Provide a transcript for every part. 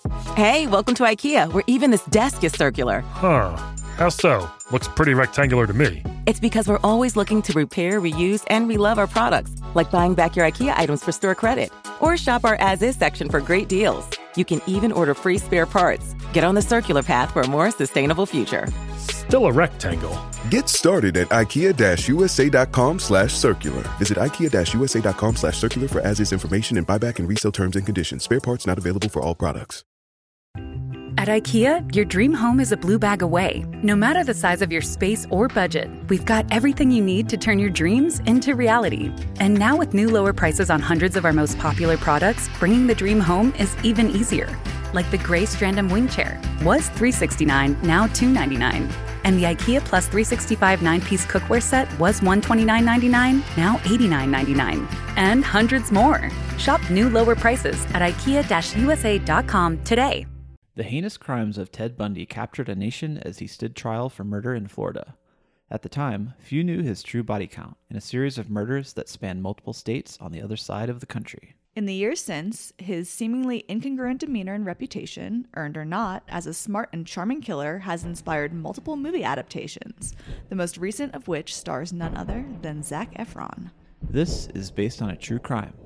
Hey, welcome to IKEA, where even this desk is circular. Huh. How so? Looks pretty rectangular to me. It's because we're always looking to repair, reuse, and relove our products, like buying back your IKEA items for store credit. Or shop our as-is section for great deals. You can even order free spare parts. Get on the circular path for a more sustainable future. Still a rectangle. Get started at IKEA-USA.com/circular. Visit IKEA-USA.com/circular for as-is information and buyback and resale terms and conditions. Spare parts not available for all products. At IKEA, your dream home is a blue bag away. No matter the size of your space or budget, we've got everything you need to turn your dreams into reality. And now with new lower prices on hundreds of our most popular products, bringing the dream home is even easier. Like the gray Strandom wing chair was $369, now $299. And the IKEA Plus 365 9-piece cookware set was $129.99, now $89.99. And hundreds more. Shop new lower prices at IKEA-USA.com today. The heinous crimes of Ted Bundy captured a nation as he stood trial for murder in Florida. At the time, few knew his true body count in a series of murders that spanned multiple states on the other side of the country. In the years since, his seemingly incongruent demeanor and reputation, earned or not, as a smart and charming killer has inspired multiple movie adaptations, the most recent of which stars none other than Zac Efron. This is based on a true crime.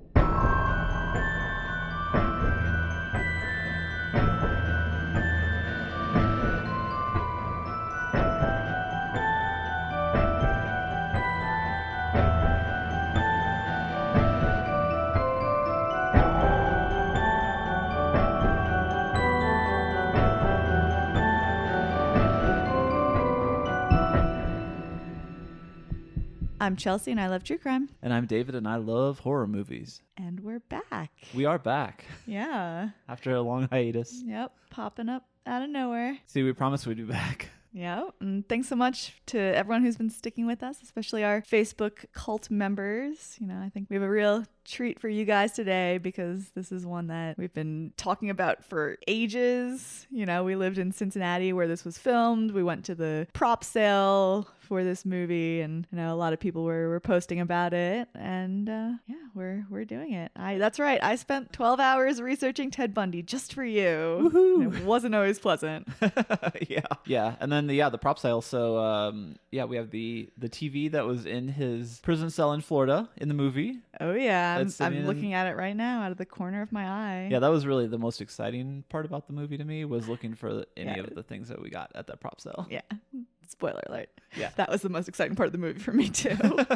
I'm Chelsea and I love true crime. And I'm David and I love horror movies. And we're back. We are back. Yeah. After a long hiatus. Yep. Popping up out of nowhere. See, we promised we'd be back. Yeah, and thanks so much to everyone who's been sticking with us, especially our Facebook cult members. You know, I think we have a real treat for you guys today because this is one that we've been talking about for ages. You know, we lived in Cincinnati where this was filmed. We went to the prop sale for this movie, and you know, a lot of people were posting about it, and yeah, we're doing it. That's right, I spent 12 hours researching Ted Bundy just for you. Woohoo! It wasn't always pleasant. Yeah, and then the prop sale. So yeah, we have the TV that was in his prison cell in Florida in the movie. Oh yeah, I'm looking at it right now out of the corner of my eye. Yeah, that was really the most exciting part about the movie to me, was looking for any of the things that we got at that prop sale. Yeah. Spoiler alert. Yeah. That was the most exciting part of the movie for me too.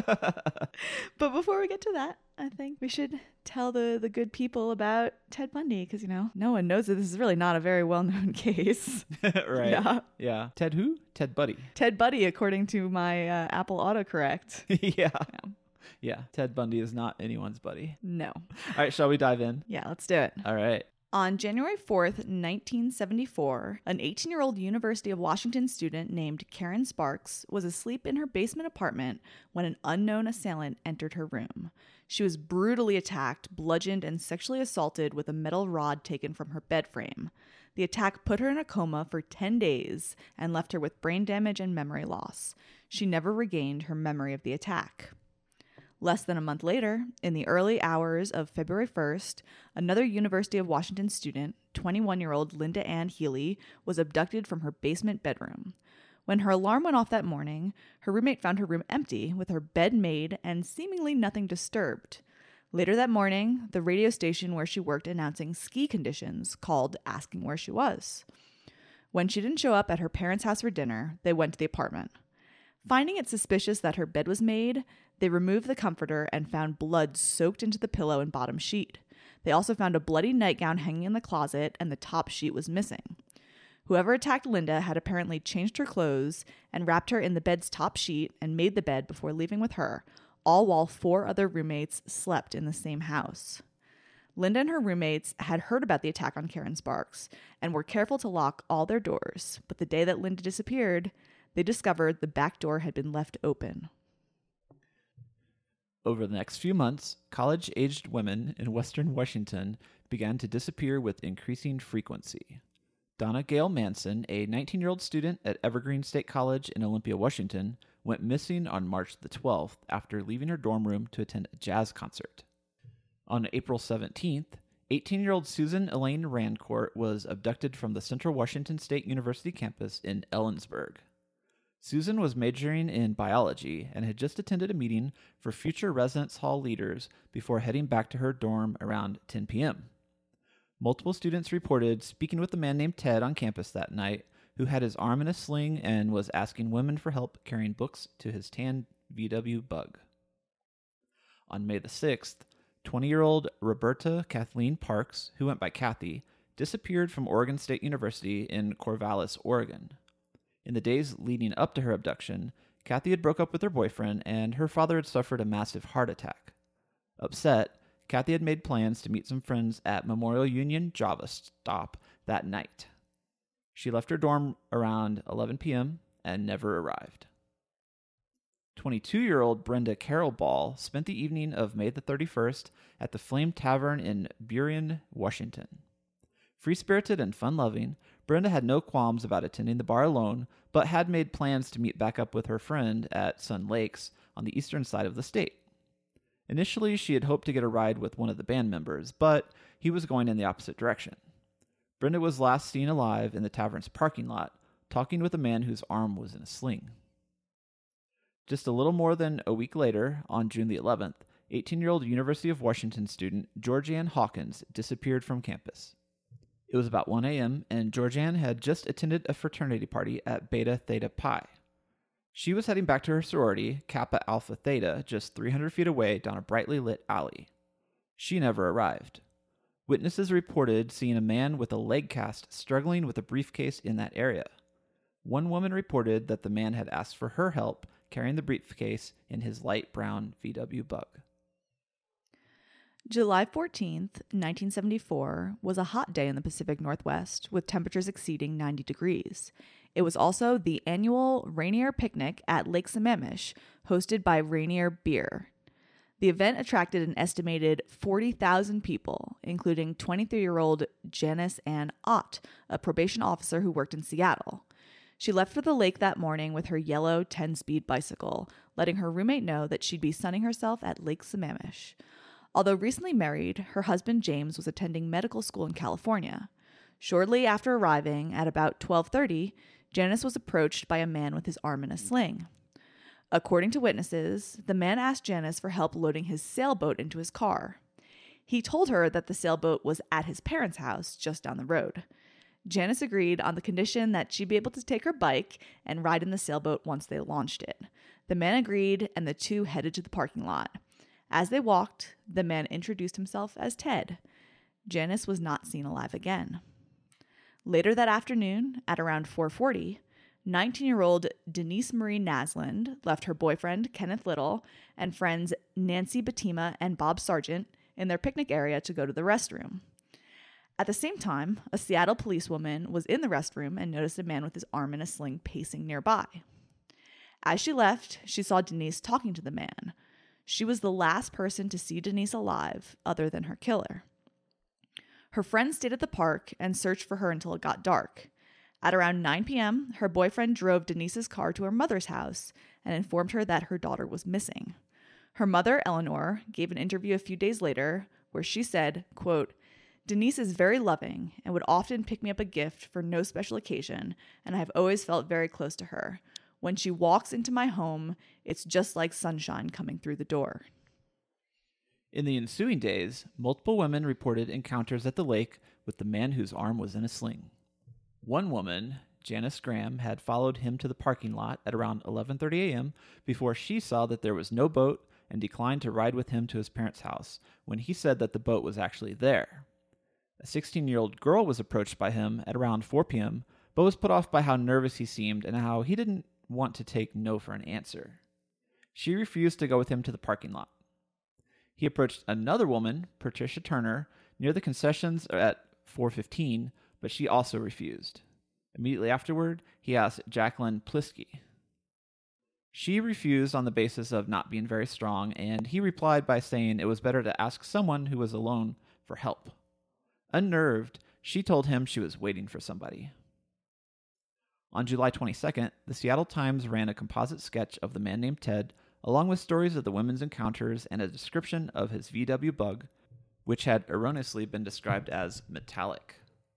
But before we get to that, I think we should tell the good people about Ted Bundy, because, you know, no one knows that this is really not a very well-known case. Right. Yeah. Ted who? Ted Buddy. Ted Buddy, according to my Apple autocorrect. Yeah. Ted Bundy is not anyone's buddy. No. All right, shall we dive in? Yeah, let's do it. All right. On January 4th, 1974, an 18-year-old University of Washington student named Karen Sparks was asleep in her basement apartment when an unknown assailant entered her room. She was brutally attacked, bludgeoned, and sexually assaulted with a metal rod taken from her bed frame. The attack put her in a coma for 10 days and left her with brain damage and memory loss. She never regained her memory of the attack. Less than a month later, in the early hours of February 1st, another University of Washington student, 21-year-old Linda Ann Healy, was abducted from her basement bedroom. When her alarm went off that morning, her roommate found her room empty, with her bed made and seemingly nothing disturbed. Later that morning, the radio station where she worked announcing ski conditions called asking where she was. When she didn't show up at her parents' house for dinner, they went to the apartment. Finding it suspicious that her bed was made, they removed the comforter and found blood soaked into the pillow and bottom sheet. They also found a bloody nightgown hanging in the closet, and the top sheet was missing. Whoever attacked Linda had apparently changed her clothes and wrapped her in the bed's top sheet and made the bed before leaving with her, all while 4 other roommates slept in the same house. Linda and her roommates had heard about the attack on Karen Sparks and were careful to lock all their doors, but the day that Linda disappeared, they discovered the back door had been left open. Over the next few months, college-aged women in Western Washington began to disappear with increasing frequency. Donna Gail Manson, a 19-year-old student at Evergreen State College in Olympia, Washington, went missing on March the 12th after leaving her dorm room to attend a jazz concert. On April 17th, 18-year-old Susan Elaine Rancourt was abducted from the Central Washington State University campus in Ellensburg. Susan was majoring in biology and had just attended a meeting for future residence hall leaders before heading back to her dorm around 10 p.m. Multiple students reported speaking with a man named Ted on campus that night, who had his arm in a sling and was asking women for help carrying books to his tan VW Bug. On May the 6th, 20-year-old Roberta Kathleen Parks, who went by Kathy, disappeared from Oregon State University in Corvallis, Oregon. In the days leading up to her abduction, Kathy had broke up with her boyfriend and her father had suffered a massive heart attack. Upset, Kathy had made plans to meet some friends at Memorial Union Java Stop that night. She left her dorm around 11 p.m. and never arrived. 22-year-old Brenda Carol Ball spent the evening of May the 31st at the Flame Tavern in Burien, Washington. Free-spirited and fun-loving, Brenda had no qualms about attending the bar alone, but had made plans to meet back up with her friend at Sun Lakes on the eastern side of the state. Initially, she had hoped to get a ride with one of the band members, but he was going in the opposite direction. Brenda was last seen alive in the tavern's parking lot, talking with a man whose arm was in a sling. Just a little more than a week later, on June the 11th, 18-year-old University of Washington student Georgianne Hawkins disappeared from campus. It was about 1 a.m., and Georgianne had just attended a fraternity party at Beta Theta Pi. She was heading back to her sorority, Kappa Alpha Theta, just 300 feet away down a brightly lit alley. She never arrived. Witnesses reported seeing a man with a leg cast struggling with a briefcase in that area. One woman reported that the man had asked for her help carrying the briefcase in his light brown VW Bug. July 14th, 1974, was a hot day in the Pacific Northwest, with temperatures exceeding 90 degrees. It was also the annual Rainier Picnic at Lake Sammamish, hosted by Rainier Beer. The event attracted an estimated 40,000 people, including 23-year-old Janice Ann Ott, a probation officer who worked in Seattle. She left for the lake that morning with her yellow 10-speed bicycle, letting her roommate know that she'd be sunning herself at Lake Sammamish. Although recently married, her husband James was attending medical school in California. Shortly after arriving at about 12:30, Janice was approached by a man with his arm in a sling. According to witnesses, the man asked Janice for help loading his sailboat into his car. He told her that the sailboat was at his parents' house just down the road. Janice agreed on the condition that she'd be able to take her bike and ride in the sailboat once they launched it. The man agreed, and the two headed to the parking lot. As they walked, the man introduced himself as Ted. Janice was not seen alive again. Later that afternoon, at around 4:40, 19-year-old Denise Marie Nasland left her boyfriend, Kenneth Little, and friends Nancy Batima and Bob Sargent in their picnic area to go to the restroom. At the same time, a Seattle policewoman was in the restroom and noticed a man with his arm in a sling pacing nearby. As she left, she saw Denise talking to the man. She was the last person to see Denise alive, other than her killer. Her friends stayed at the park and searched for her until it got dark. At around 9 p.m., her boyfriend drove Denise's car to her mother's house and informed her that her daughter was missing. Her mother, Eleanor, gave an interview a few days later where she said, quote, "Denise is very loving and would often pick me up a gift for no special occasion, and I have always felt very close to her. When she walks into my home, it's just like sunshine coming through the door." In the ensuing days, multiple women reported encounters at the lake with the man whose arm was in a sling. One woman, Janice Graham, had followed him to the parking lot at around 11:30 a.m. before she saw that there was no boat and declined to ride with him to his parents' house when he said that the boat was actually there. A 16-year-old girl was approached by him at around 4 p.m., but was put off by how nervous he seemed and how he didn't want to take no for an answer. She refused to go with him to the parking lot. He approached another woman, Patricia Turner, near the concessions at 4:15, but she also refused. Immediately afterward, he asked Jacqueline Plisky. She refused on the basis of not being very strong, and he replied by saying it was better to ask someone who was alone for help. Unnerved, she told him she was waiting for somebody. On July 22nd, the Seattle Times ran a composite sketch of the man named Ted, along with stories of the women's encounters and a description of his VW Bug, which had erroneously been described as metallic.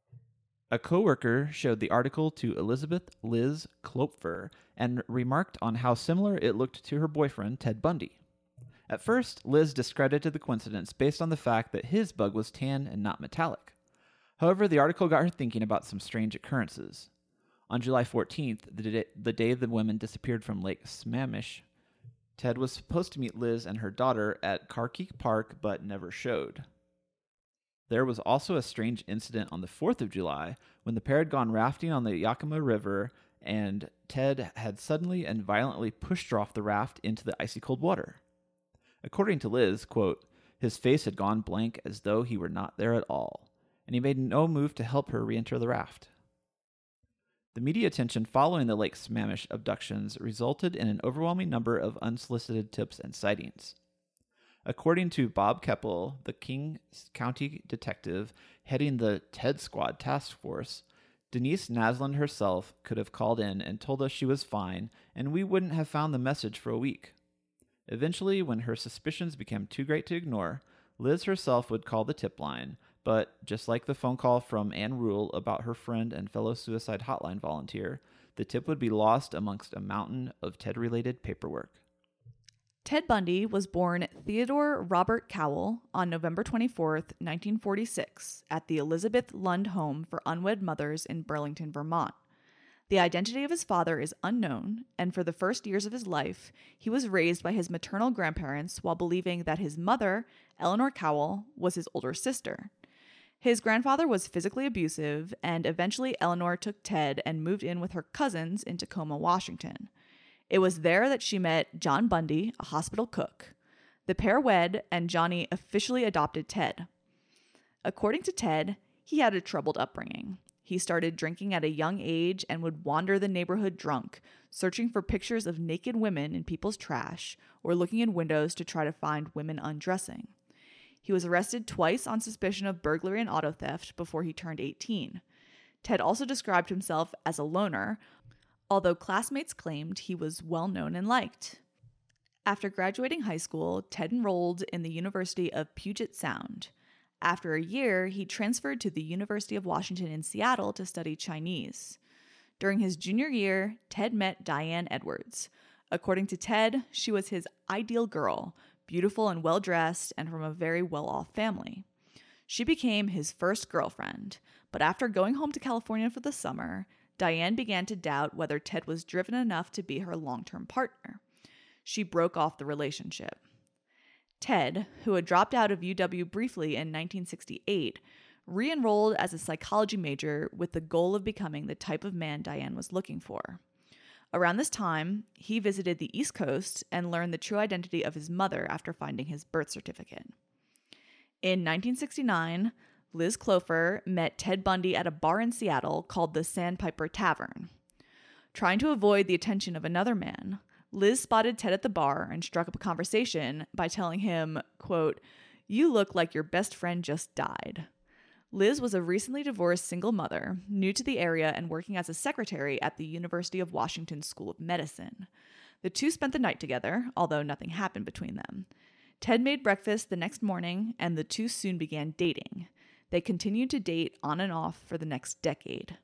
A coworker showed the article to Elizabeth Liz Klopfer and remarked on how similar it looked to her boyfriend, Ted Bundy. At first, Liz discredited the coincidence based on the fact that his bug was tan and not metallic. However, the article got her thinking about some strange occurrences. On July 14th, the day the women disappeared from Lake Sammamish, Ted was supposed to meet Liz and her daughter at Carkeek Park, but never showed. There was also a strange incident on the 4th of July when the pair had gone rafting on the Yakima River and Ted had suddenly and violently pushed her off the raft into the icy cold water. According to Liz, quote, his face had gone blank as though he were not there at all, and he made no move to help her re-enter the raft. The media attention following the Lake Sammamish abductions resulted in an overwhelming number of unsolicited tips and sightings. According to Bob Keppel, the King County detective heading the TED Squad task force, Denise Naslund herself could have called in and told us she was fine, and we wouldn't have found the message for a week. Eventually, when her suspicions became too great to ignore, Liz herself would call the tip line, but just like the phone call from Ann Rule about her friend and fellow suicide hotline volunteer, the tip would be lost amongst a mountain of TED-related paperwork. Ted Bundy was born Theodore Robert Cowell on November 24, 1946, at the Elizabeth Lund Home for Unwed Mothers in Burlington, Vermont. The identity of his father is unknown, and for the first years of his life, he was raised by his maternal grandparents while believing that his mother, Eleanor Cowell, was his older sister. His grandfather was physically abusive, and eventually Eleanor took Ted and moved in with her cousins in Tacoma, Washington. It was there that she met John Bundy, a hospital cook. The pair wed, and Johnny officially adopted Ted. According to Ted, he had a troubled upbringing. He started drinking at a young age and would wander the neighborhood drunk, searching for pictures of naked women in people's trash or looking in windows to try to find women undressing. He was arrested twice on suspicion of burglary and auto theft before he turned 18. Ted also described himself as a loner, although classmates claimed he was well known and liked. After graduating high school, Ted enrolled in the University of Puget Sound. After a year, he transferred to the University of Washington in Seattle to study Chinese. During his junior year, Ted met Diane Edwards. According to Ted, she was his ideal girl, beautiful and well-dressed, and from a very well-off family. She became his first girlfriend, but after going home to California for the summer, Diane began to doubt whether Ted was driven enough to be her long-term partner. She broke off the relationship. Ted, who had dropped out of UW briefly in 1968, re-enrolled as a psychology major with the goal of becoming the type of man Diane was looking for. Around this time, he visited the East Coast and learned the true identity of his mother after finding his birth certificate. In 1969, Liz Klopfer met Ted Bundy at a bar in Seattle called the Sandpiper Tavern. Trying to avoid the attention of another man, Liz spotted Ted at the bar and struck up a conversation by telling him, quote, "You look like your best friend just died." Liz was a recently divorced single mother, new to the area and working as a secretary at the University of Washington School of Medicine. The two spent the night together, although nothing happened between them. Ted made breakfast the next morning, and the two soon began dating. They continued to date on and off for the next decade.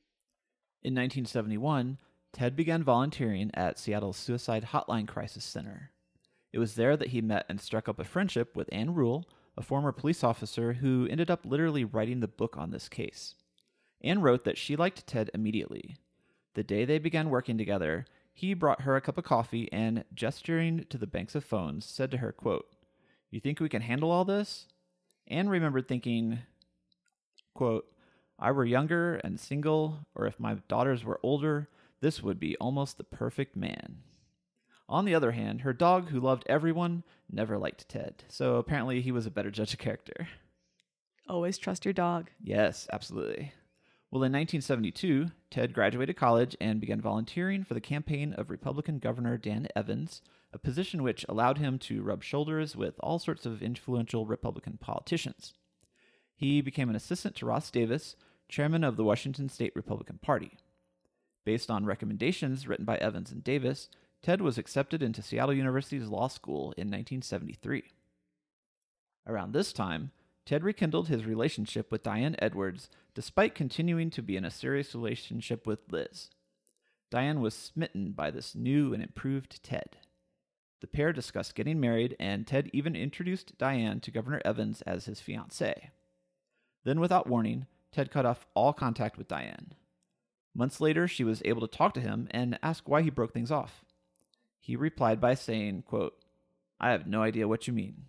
In 1971, Ted began volunteering at Seattle's Suicide Hotline Crisis Center. It was there that he met and struck up a friendship with Ann Rule, a former police officer who ended up literally writing the book on this case. Ann wrote that she liked Ted immediately. The day they began working together, he brought her a cup of coffee and, gesturing to the banks of phones, said to her, quote, "You think we can handle all this?" Ann remembered thinking, quote, "I were younger and single, or if my daughters were older, this would be almost the perfect man." On the other hand, her dog, who loved everyone, never liked Ted, so apparently he was a better judge of character. Always trust your dog. Yes, absolutely. Well, in 1972, Ted graduated college and began volunteering for the campaign of Republican Governor Dan Evans, a position which allowed him to rub shoulders with all sorts of influential Republican politicians. He became an assistant to Ross Davis, chairman of the Washington State Republican Party. Based on recommendations written by Evans and Davis, Ted was accepted into Seattle University's law school in 1973. Around this time, Ted rekindled his relationship with Diane Edwards despite continuing to be in a serious relationship with Liz. Diane was smitten by this new and improved Ted. The pair discussed getting married, and Ted even introduced Diane to Governor Evans as his fiancée. Then, without warning, Ted cut off all contact with Diane. Months later, she was able to talk to him and ask why he broke things off. He replied by saying, quote, "I have no idea what you mean."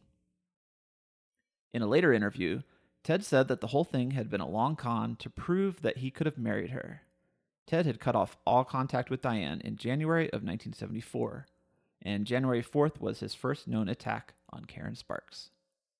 In a later interview, Ted said that the whole thing had been a long con to prove that he could have married her. Ted had cut off all contact with Diane in January of 1974, and January 4th was his first known attack on Karen Sparks.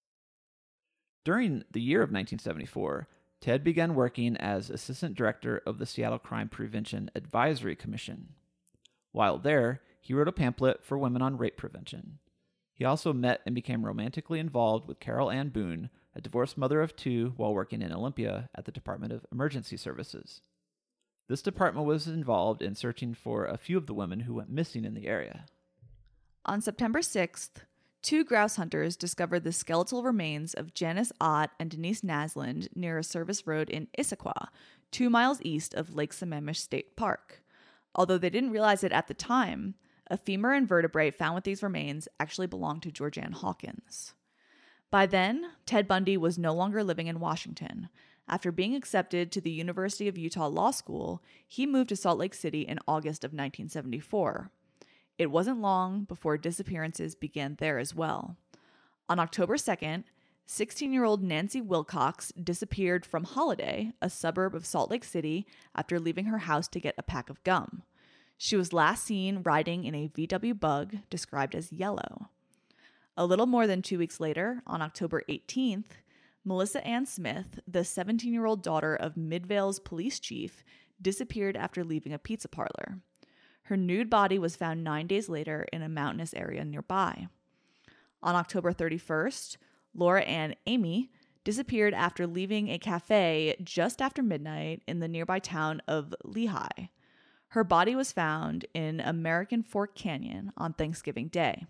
During the year of 1974, Ted began working as assistant director of the Seattle Crime Prevention Advisory Commission. While there, he wrote a pamphlet for women on rape prevention. He also met and became romantically involved with Carol Ann Boone, a divorced mother of two, while working in Olympia at the Department of Emergency Services. This department was involved in searching for a few of the women who went missing in the area. On September 6th, 2 grouse hunters discovered the skeletal remains of Janice Ott and Denise Nasland near a service road in Issaquah, 2 miles east of Lake Sammamish State Park. Although they didn't realize it at the time, a femur and vertebrae found with these remains actually belonged to Georgianne Hawkins. By then, Ted Bundy was no longer living in Washington. After being accepted to the University of Utah Law School, he moved to Salt Lake City in August of 1974. It wasn't long before disappearances began there as well. On October 2nd, 16-year-old Nancy Wilcox disappeared from Holiday, a suburb of Salt Lake City, after leaving her house to get a pack of gum. She was last seen riding in a VW Bug described as yellow. A little more than 2 weeks later, on October 18th, Melissa Ann Smith, the 17-year-old daughter of Midvale's police chief, disappeared after leaving a pizza parlor. Her nude body was found 9 days later in a mountainous area nearby. On October 31st, Laura Ann Amy disappeared after leaving a cafe just after midnight in the nearby town of Lehigh. Her body was found in American Fork Canyon on Thanksgiving Day.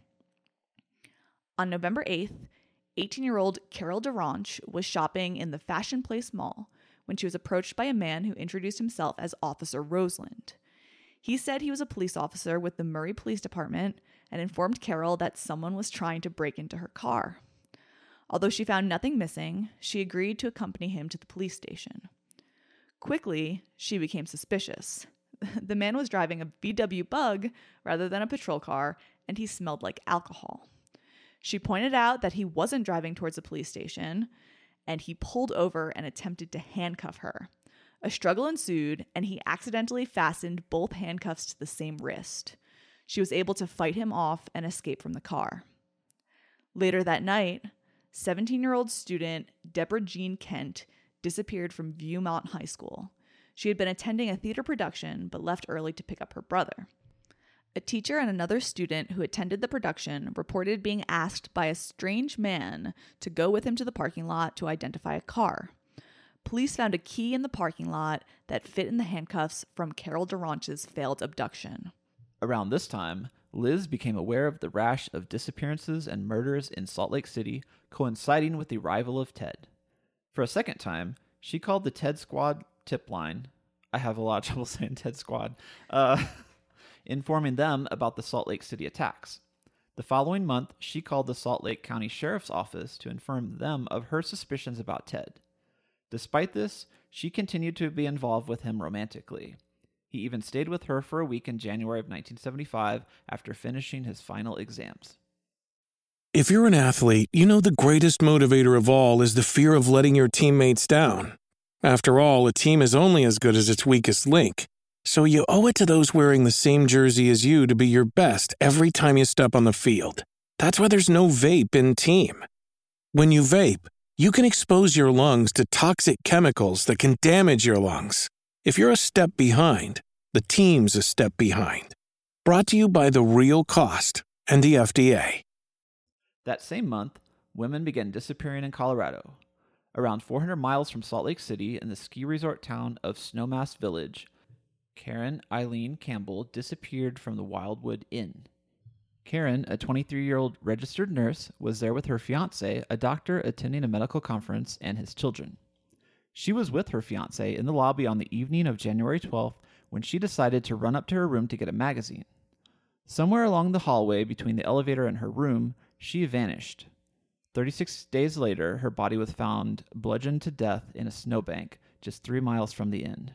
On November 8th, 18-year-old Carol DeRonch was shopping in the Fashion Place Mall when she was approached by a man who introduced himself as Officer Roseland. He said he was a police officer with the Murray Police Department and informed Carol that someone was trying to break into her car. Although she found nothing missing, she agreed to accompany him to the police station. Quickly, she became suspicious. The man was driving a VW Bug rather than a patrol car, and he smelled like alcohol. She pointed out that he wasn't driving towards the police station, and he pulled over and attempted to handcuff her. A struggle ensued, and he accidentally fastened both handcuffs to the same wrist. She was able to fight him off and escape from the car. Later that night, 17-year-old student Deborah Jean Kent disappeared from Viewmont High School. She had been attending a theater production but left early to pick up her brother. A teacher and another student who attended the production reported being asked by a strange man to go with him to the parking lot to identify a car. Police found a key in the parking lot that fit in the handcuffs from Carol DeRonch's failed abduction. Around this time, Liz became aware of the rash of disappearances and murders in Salt Lake City, coinciding with the arrival of Ted. For a second time, she called the Ted Squad tip line. I have a lot of trouble saying Ted Squad. Informing them about the Salt Lake City attacks. The following month, she called the Salt Lake County Sheriff's Office to inform them of her suspicions about Ted. Despite this, she continued to be involved with him romantically. He even stayed with her for a week in January of 1975 after finishing his final exams. If you're an athlete, you know the greatest motivator of all is the fear of letting your teammates down. After all, a team is only as good as its weakest link. So you owe it to those wearing the same jersey as you to be your best every time you step on the field. That's why there's no vape in team. When you vape, you can expose your lungs to toxic chemicals that can damage your lungs. If you're a step behind, the team's a step behind. Brought to you by The Real Cost and the FDA. That same month, women began disappearing in Colorado. Around 400 miles from Salt Lake City in the ski resort town of Snowmass Village, Karen Eileen Campbell disappeared from the Wildwood Inn. Karen, a 23-year-old registered nurse, was there with her fiancé, a doctor attending a medical conference, and his children. She was with her fiancé in the lobby on the evening of January 12th when she decided to run up to her room to get a magazine. Somewhere along the hallway between the elevator and her room, she vanished. 36 days later, her body was found bludgeoned to death in a snowbank just 3 miles from the inn.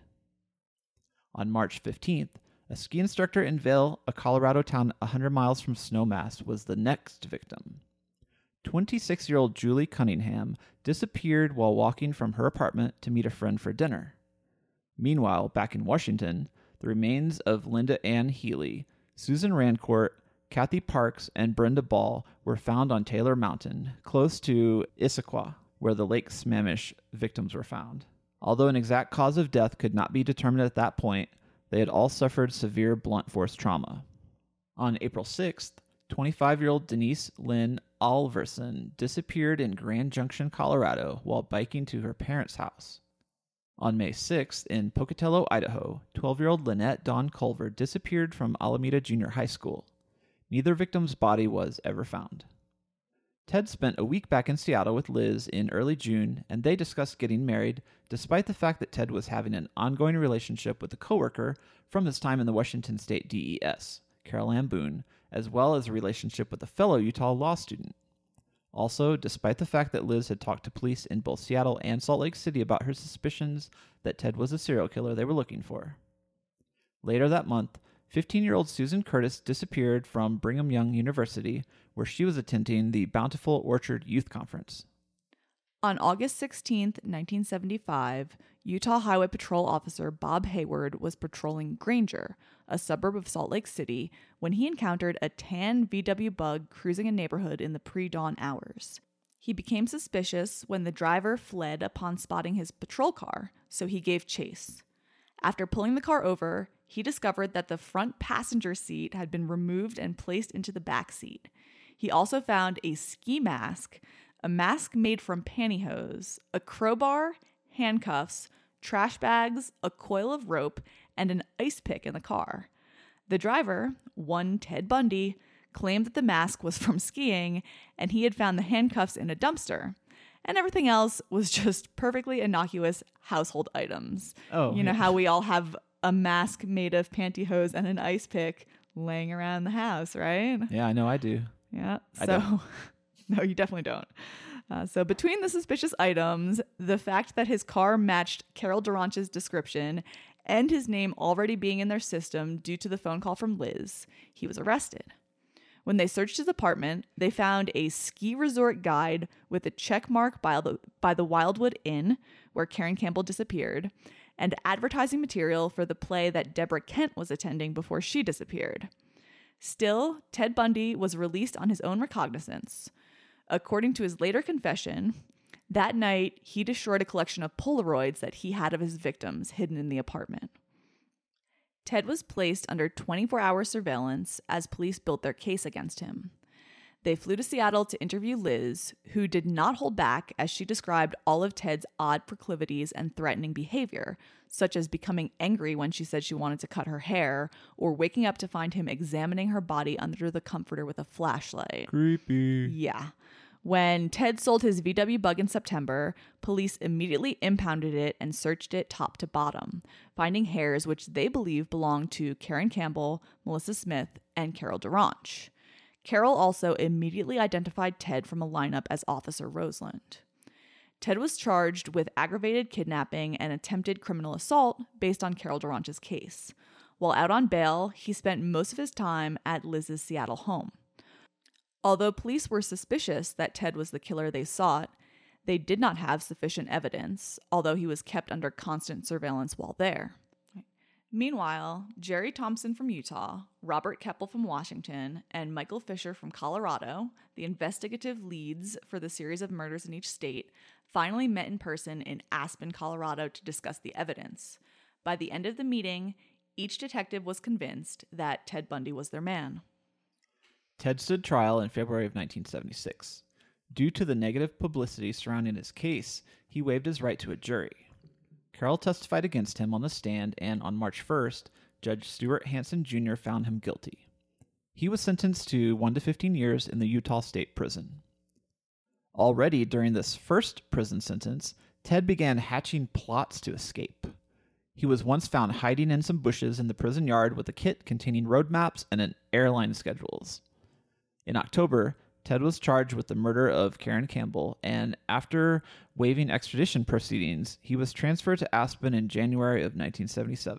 On March 15th, a ski instructor in Vail, a Colorado town 100 miles from Snowmass, was the next victim. 26-year-old Julie Cunningham disappeared while walking from her apartment to meet a friend for dinner. Meanwhile, back in Washington, the remains of Linda Ann Healy, Susan Rancourt, Kathy Parks, and Brenda Ball were found on Taylor Mountain, close to Issaquah, where the Lake Sammamish victims were found. Although an exact cause of death could not be determined at that point, they had all suffered severe blunt force trauma. On April 6th, 25-year-old Denise Lynn Alverson disappeared in Grand Junction, Colorado, while biking to her parents' house. On May 6th, in Pocatello, Idaho, 12-year-old Lynette Dawn Culver disappeared from Alameda Junior High School. Neither victim's body was ever found. Ted spent a week back in Seattle with Liz in early June, and they discussed getting married, despite the fact that Ted was having an ongoing relationship with a coworker from his time in the Washington State DES, Carol Ann Boone, as well as a relationship with a fellow Utah law student. Also, despite the fact that Liz had talked to police in both Seattle and Salt Lake City about her suspicions that Ted was a serial killer they were looking for. Later that month, 15-year-old Susan Curtis disappeared from Brigham Young University, where she was attending the Bountiful Orchard Youth Conference. On August 16, 1975, Utah Highway Patrol officer Bob Hayward was patrolling Granger, a suburb of Salt Lake City, when he encountered a tan VW Bug cruising a neighborhood in the pre-dawn hours. He became suspicious when the driver fled upon spotting his patrol car, so he gave chase. After pulling the car over, he discovered that the front passenger seat had been removed and placed into the back seat. He also found a ski mask, a mask made from pantyhose, a crowbar, handcuffs, trash bags, a coil of rope, and an ice pick in the car. The driver, one Ted Bundy, claimed that the mask was from skiing, and he had found the handcuffs in a dumpster. And everything else was just perfectly innocuous household items. Oh, you know yeah. how we all have a mask made of pantyhose and an ice pick laying around the house, right? Yeah, I know I do. Yeah. I So, don't. no, you definitely don't. So between the suspicious items, the fact that his car matched Carol Duranche's description, and his name already being in their system due to the phone call from Liz, he was arrested. When they searched his apartment, they found a ski resort guide with a check mark by the Wildwood Inn, where Karen Campbell disappeared, and advertising material for the play that Deborah Kent was attending before she disappeared. Still, Ted Bundy was released on his own recognizance. According to his later confession, that night he destroyed a collection of Polaroids that he had of his victims hidden in the apartment. Ted was placed under 24-hour surveillance as police built their case against him. They flew to Seattle to interview Liz, who did not hold back as she described all of Ted's odd proclivities and threatening behavior, such as becoming angry when she said she wanted to cut her hair, or waking up to find him examining her body under the comforter with a flashlight. Creepy. Yeah. When Ted sold his VW Bug in September, police immediately impounded it and searched it top to bottom, finding hairs which they believe belonged to Karen Campbell, Melissa Smith, and Carol Duranche. Carol also immediately identified Ted from a lineup as Officer Roseland. Ted was charged with aggravated kidnapping and attempted criminal assault based on Carol Duranche's case. While out on bail, he spent most of his time at Liz's Seattle home. Although police were suspicious that Ted was the killer they sought, they did not have sufficient evidence, although he was kept under constant surveillance while there. Meanwhile, Jerry Thompson from Utah, Robert Keppel from Washington, and Michael Fisher from Colorado, the investigative leads for the series of murders in each state, finally met in person in Aspen, Colorado to discuss the evidence. By the end of the meeting, each detective was convinced that Ted Bundy was their man. Ted stood trial in February of 1976. Due to the negative publicity surrounding his case, he waived his right to a jury. Carol testified against him on the stand, and on March 1st, Judge Stuart Hanson Jr. found him guilty. He was sentenced to 1 to 15 years in the Utah State Prison. Already during this first prison sentence, Ted began hatching plots to escape. He was once found hiding in some bushes in the prison yard with a kit containing road maps and an airline schedules. In October, Ted was charged with the murder of Karen Campbell, and after waiving extradition proceedings, he was transferred to Aspen in January of 1977.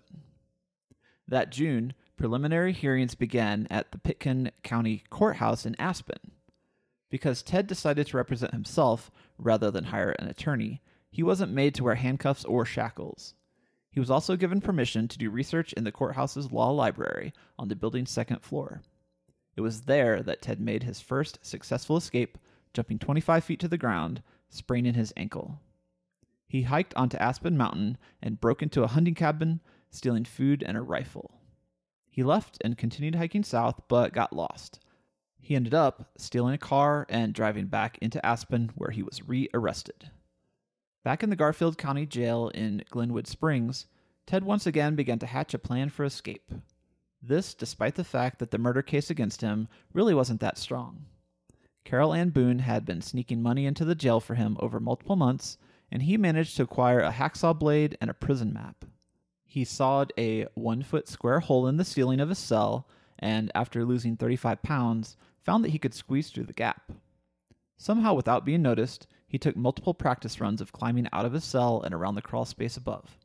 That June, preliminary hearings began at the Pitkin County Courthouse in Aspen. Because Ted decided to represent himself rather than hire an attorney, he wasn't made to wear handcuffs or shackles. He was also given permission to do research in the courthouse's law library on the building's second floor. It was there that Ted made his first successful escape, jumping 25 feet to the ground, spraining his ankle. He hiked onto Aspen Mountain and broke into a hunting cabin, stealing food and a rifle. He left and continued hiking south, but got lost. He ended up stealing a car and driving back into Aspen, where he was rearrested. Back in the Garfield County Jail in Glenwood Springs, Ted once again began to hatch a plan for escape. This despite the fact that the murder case against him really wasn't that strong. Carol Ann Boone had been sneaking money into the jail for him over multiple months, and he managed to acquire a hacksaw blade and a prison map. He sawed a 1-foot square hole in the ceiling of his cell, and after losing 35 pounds, found that he could squeeze through the gap. Somehow, without being noticed, he took multiple practice runs of climbing out of his cell and around the crawl space above.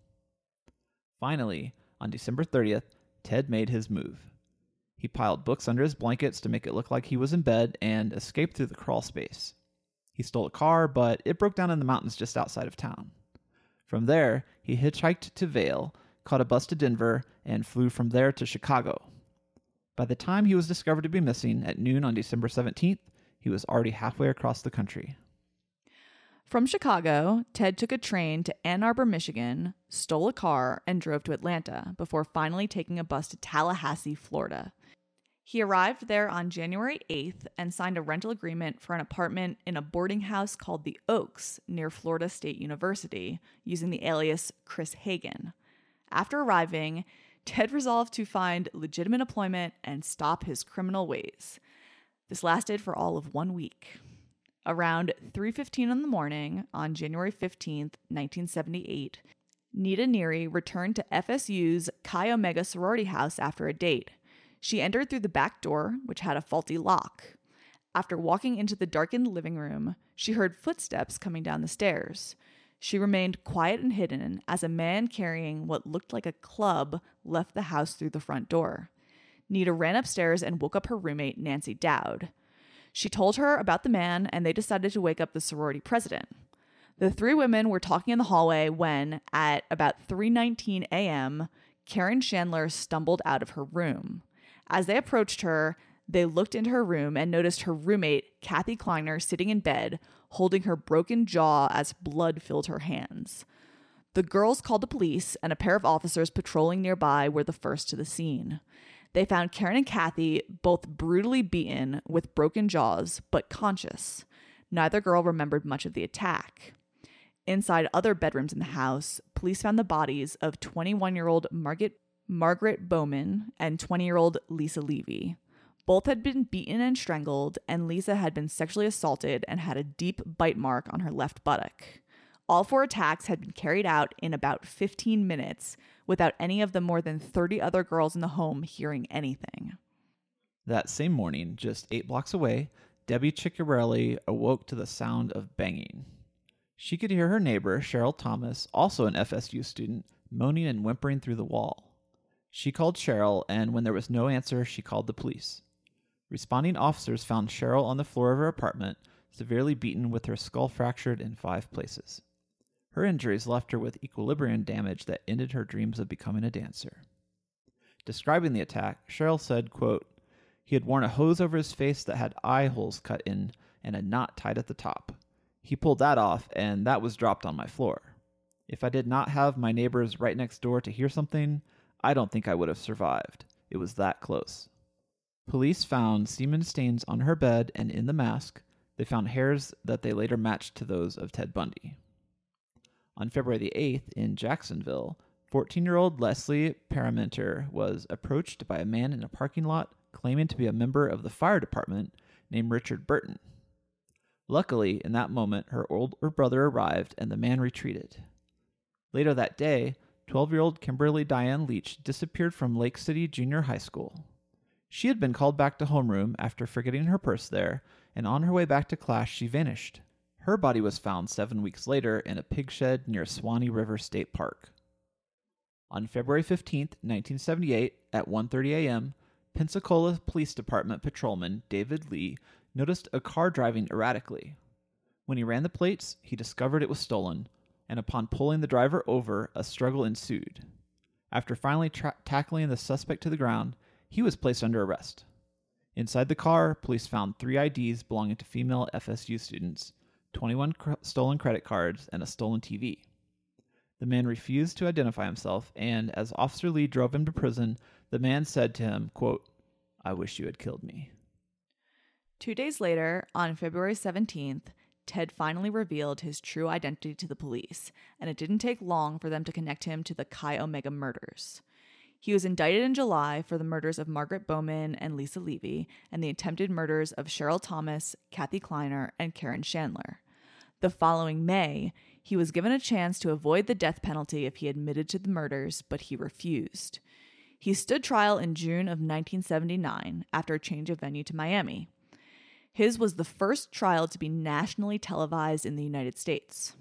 Finally, on December 30th, Ted made his move. He piled books under his blankets to make it look like he was in bed and escaped through the crawl space. He stole a car, but it broke down in the mountains just outside of town. From there, he hitchhiked to Vail, caught a bus to Denver, and flew from there to Chicago. By the time he was discovered to be missing at noon on December 17th, he was already halfway across the country. From Chicago, Ted took a train to Ann Arbor, Michigan, stole a car, and drove to Atlanta before finally taking a bus to Tallahassee, Florida. He arrived there on January 8th and signed a rental agreement for an apartment in a boarding house called the Oaks near Florida State University, using the alias Chris Hagen. After arriving, Ted resolved to find legitimate employment and stop his criminal ways. This lasted for all of 1 week. Around 3:15 in the morning on January 15th, 1978, Nita Neary returned to FSU's Chi Omega sorority house after a date. She entered through the back door, which had a faulty lock. After walking into the darkened living room, she heard footsteps coming down the stairs. She remained quiet and hidden as a man carrying what looked like a club left the house through the front door. Nita ran upstairs and woke up her roommate, Nancy Dowd. She told her about the man, and they decided to wake up the sorority president. The three women were talking in the hallway when, at about 3:19 a.m., Karen Chandler stumbled out of her room. As they approached her, they looked into her room and noticed her roommate, Kathy Kleiner, sitting in bed, holding her broken jaw as blood filled her hands. The girls called the police, and a pair of officers patrolling nearby were the first to the scene. They found Karen and Kathy both brutally beaten with broken jaws, but conscious. Neither girl remembered much of the attack. Inside other bedrooms in the house, police found the bodies of 21-year-old Margaret Bowman and 20-year-old Lisa Levy. Both had been beaten and strangled, and Lisa had been sexually assaulted and had a deep bite mark on her left buttock. All 4 attacks had been carried out in about 15 minutes without any of the more than 30 other girls in the home hearing anything. That same morning, just 8 blocks away, Debbie Ciccarelli awoke to the sound of banging. She could hear her neighbor, Cheryl Thomas, also an FSU student, moaning and whimpering through the wall. She called Cheryl, and when there was no answer, she called the police. Responding officers found Cheryl on the floor of her apartment, severely beaten with her skull fractured in 5 places. Her injuries left her with equilibrium damage that ended her dreams of becoming a dancer. Describing the attack, Cheryl said, quote, "He had worn a hose over his face that had eye holes cut in and a knot tied at the top. He pulled that off, and that was dropped on my floor. If I did not have my neighbors right next door to hear something, I don't think I would have survived. It was that close." Police found semen stains on her bed and in the mask. They found hairs that they later matched to those of Ted Bundy. On February the 8th, in Jacksonville, 14-year-old Leslie Paramenter was approached by a man in a parking lot claiming to be a member of the fire department named Richard Burton. Luckily, in that moment, her older brother arrived and the man retreated. Later that day, 12-year-old Kimberly Diane Leach disappeared from Lake City Junior High School. She had been called back to homeroom after forgetting her purse there, and on her way back to class, she vanished. Her body was found 7 weeks later in a pig shed near Swanee River State Park. On February 15, 1978, at 1:30 a.m., Pensacola Police Department patrolman David Lee noticed a car driving erratically. When he ran the plates, he discovered it was stolen, and upon pulling the driver over, a struggle ensued. After finally tackling the suspect to the ground, he was placed under arrest. Inside the car, police found 3 IDs belonging to female FSU students, 21 stolen credit cards, and a stolen TV. The man refused to identify himself, and as Officer Lee drove him to prison, the man said to him, quote, "I wish you had killed me." 2 days later, on February 17th, Ted finally revealed his true identity to the police, and it didn't take long for them to connect him to the Chi Omega murders. He was indicted in July for the murders of Margaret Bowman and Lisa Levy, and the attempted murders of Cheryl Thomas, Kathy Kleiner, and Karen Chandler. The following May, he was given a chance to avoid the death penalty if he admitted to the murders, but he refused. He stood trial in June of 1979 after a change of venue to Miami. His was the first trial to be nationally televised in the United States.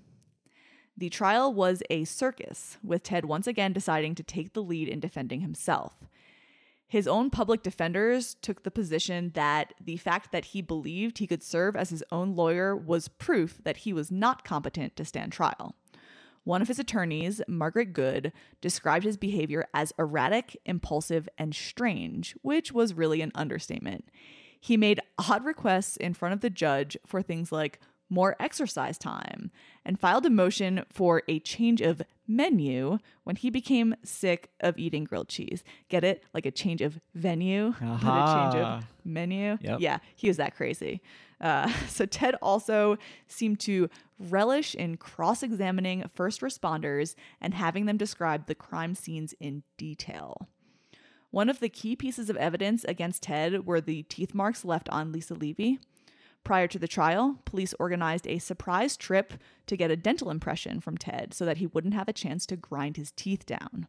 The trial was a circus, with Ted once again deciding to take the lead in defending himself. His own public defenders took the position that the fact that he believed he could serve as his own lawyer was proof that he was not competent to stand trial. One of his attorneys, Margaret Good, described his behavior as erratic, impulsive, and strange, which was really an understatement. He made odd requests in front of the judge for things like more exercise time, and filed a motion for a change of menu when he became sick of eating grilled cheese. Get it? Like a change of venue, but a change of menu. Yep. Yeah, he was that crazy. So Ted also seemed to relish in cross-examining first responders and having them describe the crime scenes in detail. One of the key pieces of evidence against Ted were the teeth marks left on Lisa Levy. Prior to the trial, police organized a surprise trip to get a dental impression from Ted so that he wouldn't have a chance to grind his teeth down.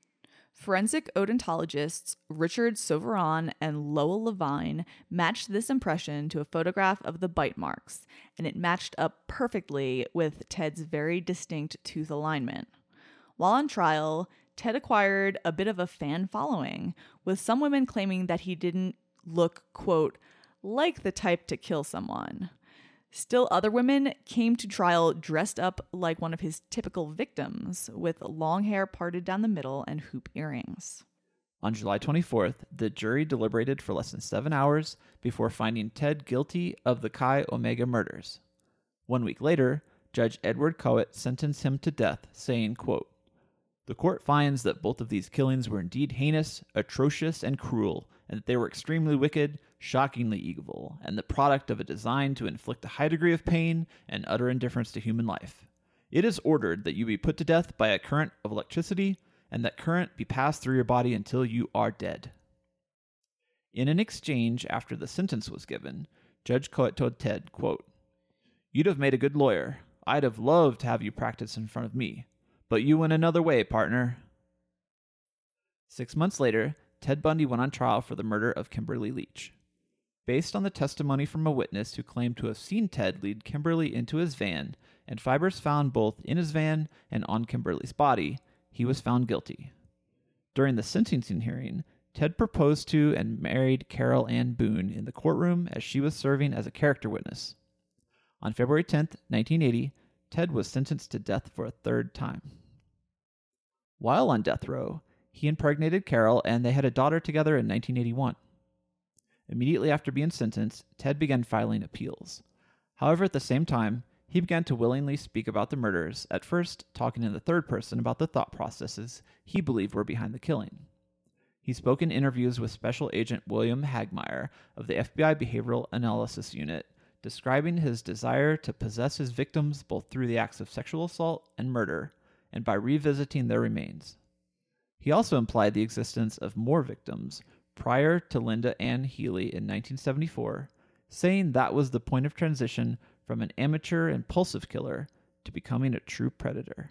Forensic odontologists Richard Soveron and Lowell Levine matched this impression to a photograph of the bite marks, and it matched up perfectly with Ted's very distinct tooth alignment. While on trial, Ted acquired a bit of a fan following, with some women claiming that he didn't look, quote, like the type to kill someone. Still, other women came to trial dressed up like one of his typical victims, with long hair parted down the middle and hoop earrings. On July 24th, the jury deliberated for less than 7 hours before finding Ted guilty of the Chi Omega murders. 1 week later, Judge Edward Coet sentenced him to death, saying, quote, "The court finds that both of these killings were indeed heinous, atrocious, and cruel, and that they were extremely wicked, shockingly evil, and the product of a design to inflict a high degree of pain and utter indifference to human life. It is ordered that you be put to death by a current of electricity, and that current be passed through your body until you are dead." In an exchange after the sentence was given, Judge Coet told Ted, quote, "You'd have made a good lawyer. I'd have loved to have you practice in front of me. But you went another way, partner." 6 months later, Ted Bundy went on trial for the murder of Kimberly Leach. Based on the testimony from a witness who claimed to have seen Ted lead Kimberly into his van, and fibers found both in his van and on Kimberly's body, he was found guilty. During the sentencing hearing, Ted proposed to and married Carol Ann Boone in the courtroom as she was serving as a character witness. On February 10, 1980, Ted was sentenced to death for a third time. While on death row, he impregnated Carol, and they had a daughter together in 1981. Immediately after being sentenced, Ted began filing appeals. However, at the same time, he began to willingly speak about the murders, at first talking in the third person about the thought processes he believed were behind the killing. He spoke in interviews with Special Agent William Hagmeyer of the FBI Behavioral Analysis Unit, describing his desire to possess his victims both through the acts of sexual assault and murder, and by revisiting their remains. He also implied the existence of more victims, prior to Linda Ann Healy in 1974, saying that was the point of transition from an amateur impulsive killer to becoming a true predator.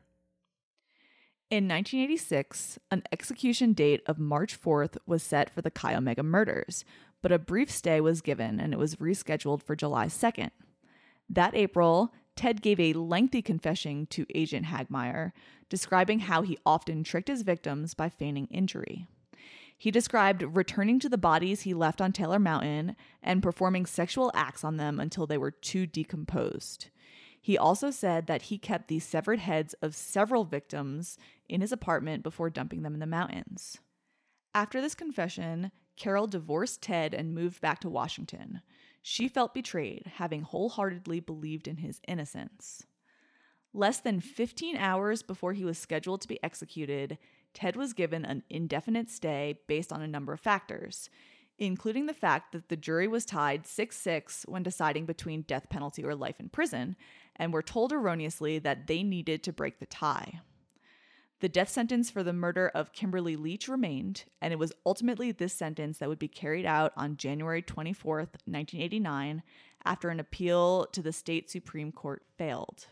In 1986, an execution date of March 4th was set for the Chi Omega murders, but a brief stay was given and it was rescheduled for July 2nd. That April, Ted gave a lengthy confession to Agent Hagmeyer, describing how he often tricked his victims by feigning injury. He described returning to the bodies he left on Taylor Mountain and performing sexual acts on them until they were too decomposed. He also said that he kept the severed heads of several victims in his apartment before dumping them in the mountains. After this confession, Carol divorced Ted and moved back to Washington. She felt betrayed, having wholeheartedly believed in his innocence. Less than 15 hours before he was scheduled to be executed, Ted was given an indefinite stay based on a number of factors, including the fact that the jury was tied 6-6 when deciding between death penalty or life in prison, and were told erroneously that they needed to break the tie. The death sentence for the murder of Kimberly Leach remained, and it was ultimately this sentence that would be carried out on January 24th, 1989, after an appeal to the state Supreme Court failed.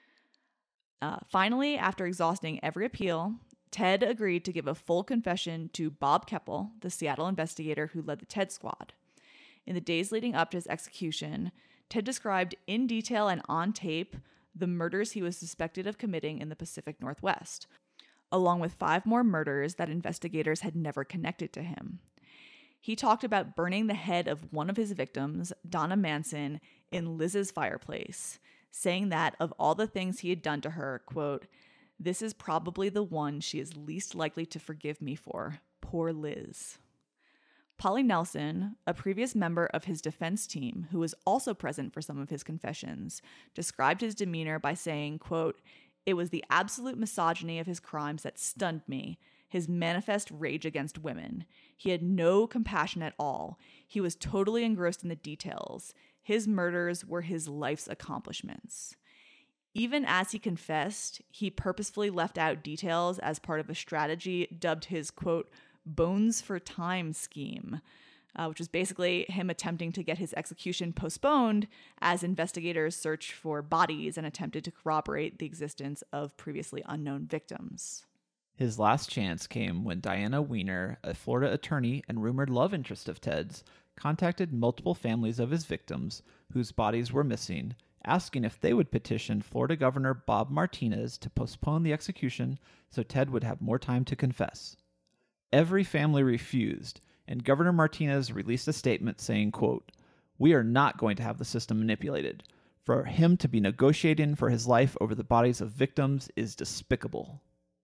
Finally, after exhausting every appeal, Ted agreed to give a full confession to Bob Keppel, the Seattle investigator who led the Ted Squad. In the days leading up to his execution, Ted described in detail and on tape the murders he was suspected of committing in the Pacific Northwest, along with 5 more murders that investigators had never connected to him. He talked about burning the head of one of his victims, Donna Manson, in Liz's fireplace, saying that of all the things he had done to her, quote, "This is probably the one she is least likely to forgive me for. Poor Liz." Polly Nelson, a previous member of his defense team who was also present for some of his confessions, described his demeanor by saying, quote, "It was the absolute misogyny of his crimes that stunned me, his manifest rage against women. He had no compassion at all. He was totally engrossed in the details. His murders were his life's accomplishments." Even as he confessed, he purposefully left out details as part of a strategy dubbed his, quote, "bones for time" scheme, which was basically him attempting to get his execution postponed as investigators searched for bodies and attempted to corroborate the existence of previously unknown victims. His last chance came when Diana Weiner, a Florida attorney and rumored love interest of Ted's, contacted multiple families of his victims whose bodies were missing, asking if they would petition Florida Governor Bob Martinez to postpone the execution so Ted would have more time to confess. Every family refused, and Governor Martinez released a statement saying, quote, "We are not going to have the system manipulated. For him to be negotiating for his life over the bodies of victims is despicable."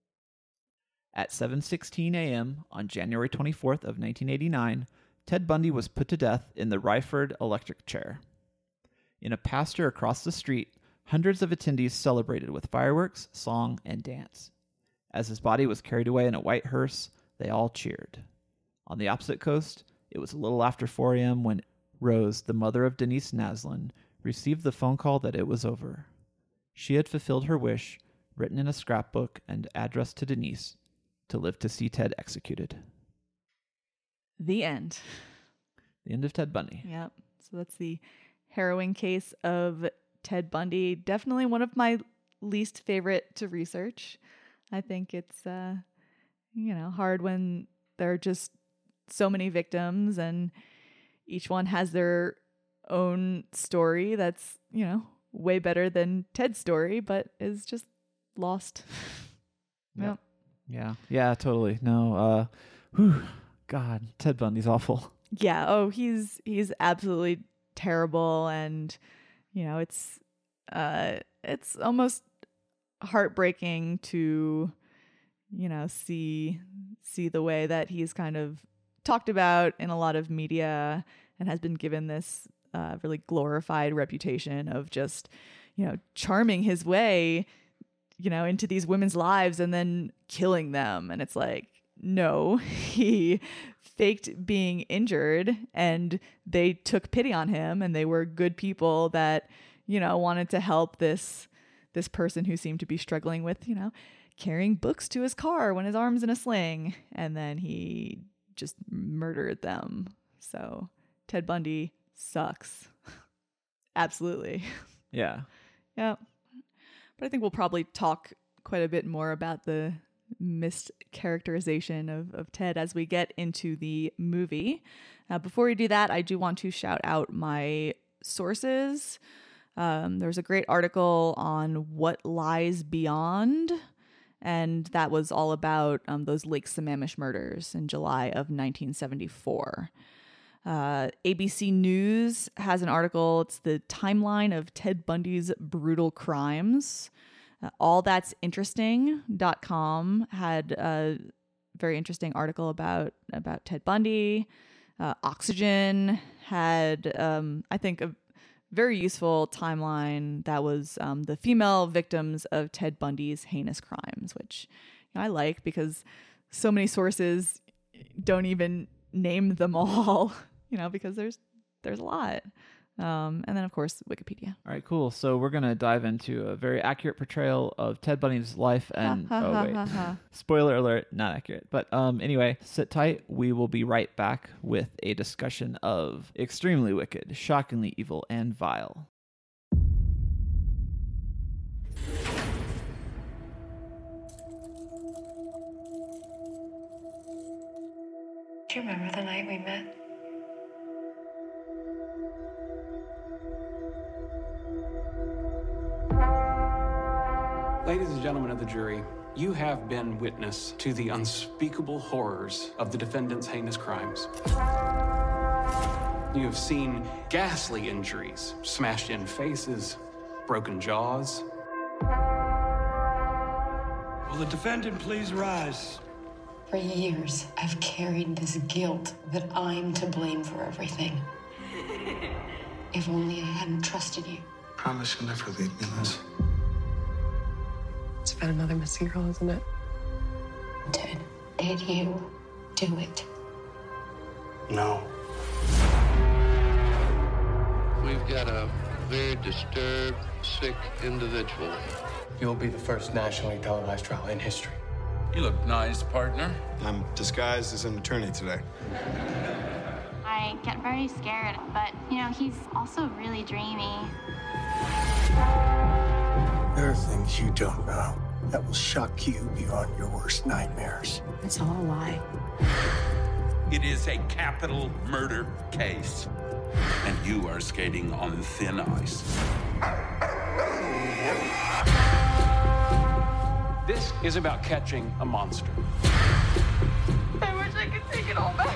At 7:16 a.m. on January 24th of 1989, Ted Bundy was put to death in the Ryford electric chair. In a pasture across the street, hundreds of attendees celebrated with fireworks, song, and dance. As his body was carried away in a white hearse, they all cheered. On the opposite coast, it was a little after 4 a.m. when Rose, the mother of Denise Naslund, received the phone call that it was over. She had fulfilled her wish, written in a scrapbook and addressed to Denise, to live to see Ted executed. The end. The end of Ted Bundy. Yep. So that's the harrowing case of Ted Bundy. Definitely one of my least favorite to research. I think it's, hard when there are just so many victims and each one has their own story that's, way better than Ted's story, but is just lost. Yep. Yeah, totally. No, God, Ted Bundy's awful. Yeah. Oh, he's absolutely terrible. And, it's almost heartbreaking to, see the way that he's kind of talked about in a lot of media and has been given this really glorified reputation of just, charming his way, into these women's lives and then killing them. And it's like, no, he faked being injured and they took pity on him and they were good people that, wanted to help this person who seemed to be struggling with, carrying books to his car when his arm's in a sling. And then he just murdered them. So Ted Bundy sucks. Absolutely. Yeah. Yeah. But I think we'll probably talk quite a bit more about the mischaracterization of Ted as we get into the movie. Before we do that, I do want to shout out my sources. There's a great article on What Lies Beyond, and that was all about those Lake Sammamish murders in July of 1974. ABC News has an article. It's the timeline of Ted Bundy's brutal crimes. AllThat'sInteresting.com had a very interesting article about Ted Bundy. Oxygen had, I think, a very useful timeline that was the female victims of Ted Bundy's heinous crimes, which I like because so many sources don't even name them all, because there's a lot. And then, of course, Wikipedia. All right, cool. So we're going to dive into a very accurate portrayal of Ted Bundy's life. And spoiler alert, not accurate. But anyway, sit tight. We will be right back with a discussion of extremely wicked, shockingly evil, and vile. Do you remember the night we met? Ladies and gentlemen of the jury, you have been witness to the unspeakable horrors of the defendant's heinous crimes. You have seen ghastly injuries, smashed-in faces, broken jaws. Will the defendant please rise? For years, I've carried this guilt that I'm to blame for everything. If only I hadn't trusted you. Promise you'll never leave me, Liz. It's about another missing girl, isn't it? Ted, did you do it? No. We've got a very disturbed, sick individual. You'll be the first nationally televised trial in history. You look nice, partner. I'm disguised as an attorney today. I get very scared, but, he's also really dreamy. There are things you don't know that will shock you beyond your worst nightmares. It's all a lie. It is a capital murder case, and you are skating on thin ice. This is about catching a monster. I wish I could take it all back.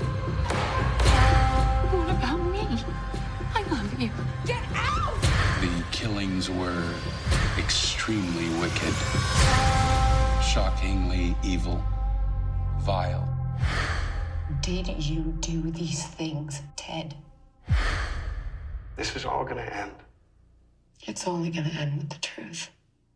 What about me? I love you. Get out! The killings were extremely wicked, shockingly evil, vile. Did you do these things, Ted? This is all gonna end. It's only gonna end with the truth.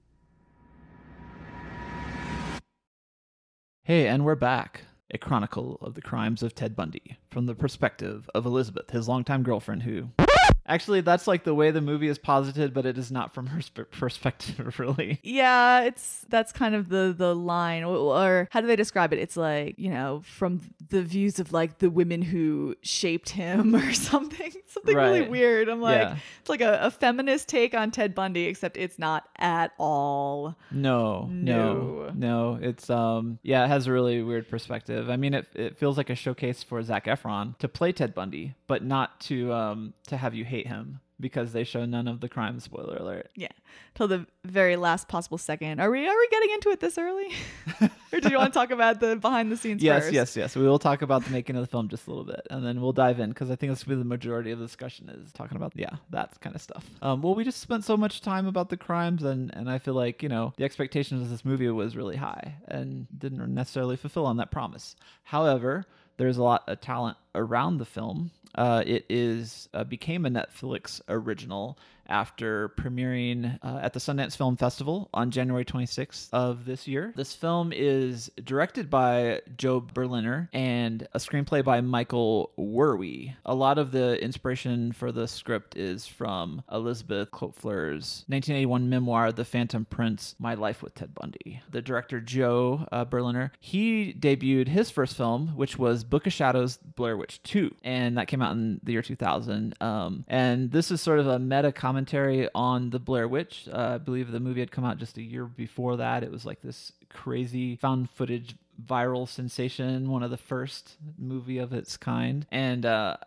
Hey, and we're back. A chronicle of the crimes of Ted Bundy from the perspective of Elizabeth, his longtime girlfriend, who... Actually, that's like the way the movie is posited, but it is not from her perspective, really. Yeah, that's kind of the line, or how do they describe it? It's like, from the views of like the women who shaped him or something really weird. I'm like, It's like a feminist take on Ted Bundy, except it's not at all. No. It's it has a really weird perspective. I mean, it feels like a showcase for Zac Efron to play Ted Bundy, but not to have you hate him because they show none of the crimes. Spoiler alert. Yeah, till the very last possible second. Are we getting into it this early, or do you want to talk about the behind the scenes? first? Yes. We will talk about the making of the film just a little bit, and then we'll dive in because I think that's gonna be the majority of the discussion is talking about that kind of stuff. Well, we just spent so much time about the crimes, and I feel like the expectations of this movie was really high and didn't necessarily fulfill on that promise. However, there's a lot of talent around the film. It became a Netflix original after premiering at the Sundance Film Festival on January 26th of this year. This film is directed by Joe Berliner and a screenplay by Michael Werwe. A lot of the inspiration for the script is from Elizabeth Klopfler's 1981 memoir, The Phantom Prince, My Life with Ted Bundy. The director, Joe Berliner, he debuted his first film, which was Book of Shadows, Blair Witch 2, and that came out in the year 2000. And this is sort of a meta commentary on the Blair Witch. I believe the movie had come out just a year before that. It was like this crazy found footage viral sensation, one of the first movie of its kind, and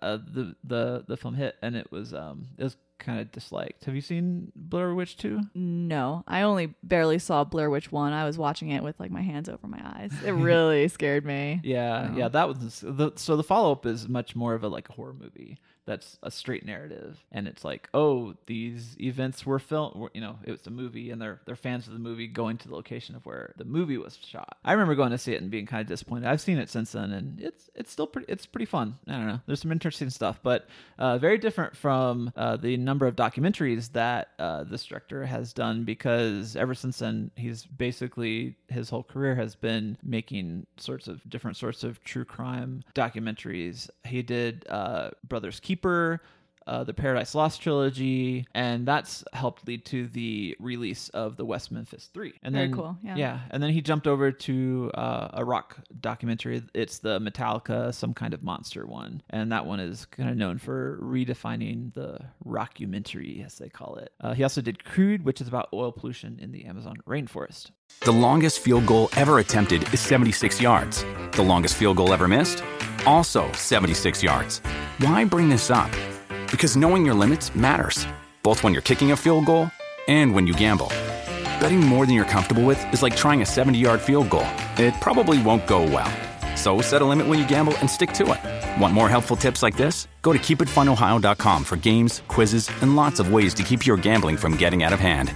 the film hit, and it was kind of disliked. Have you seen Blair Witch 2? No, I only barely saw Blair Witch 1. I was watching it with like my hands over my eyes. It really scared me. Yeah, that was so the follow-up is much more of a like horror movie. That's a straight narrative, and it's like, oh, these events were filmed. You know, it was a movie, and they're fans of the movie going to the location of where the movie was shot. I remember going to see it and being kind of disappointed. I've seen it since then, and it's still pretty fun. I don't know. There's some interesting stuff, but very different from the number of documentaries that this director has done, because ever since then, he's basically his whole career has been making different sorts of true crime documentaries. He did Brothers Keeper, the Paradise Lost trilogy, and that's helped lead to the release of the West Memphis 3. And Very then, cool, yeah. Yeah, and then he jumped over to a rock documentary. It's the Metallica Some Kind of Monster one, and that one is kind of known for redefining the rockumentary, as they call it. He also did Crude, which is about oil pollution in the Amazon rainforest. The longest field goal ever attempted is 76 yards. The longest field goal ever missed? Also 76 yards. Why bring this up? Because knowing your limits matters, both when you're kicking a field goal and when you gamble. Betting more than you're comfortable with is like trying a 70-yard field goal. It probably won't go well. So set a limit when you gamble and stick to it. Want more helpful tips like this? Go to keepitfunohio.com for games, quizzes, and lots of ways to keep your gambling from getting out of hand.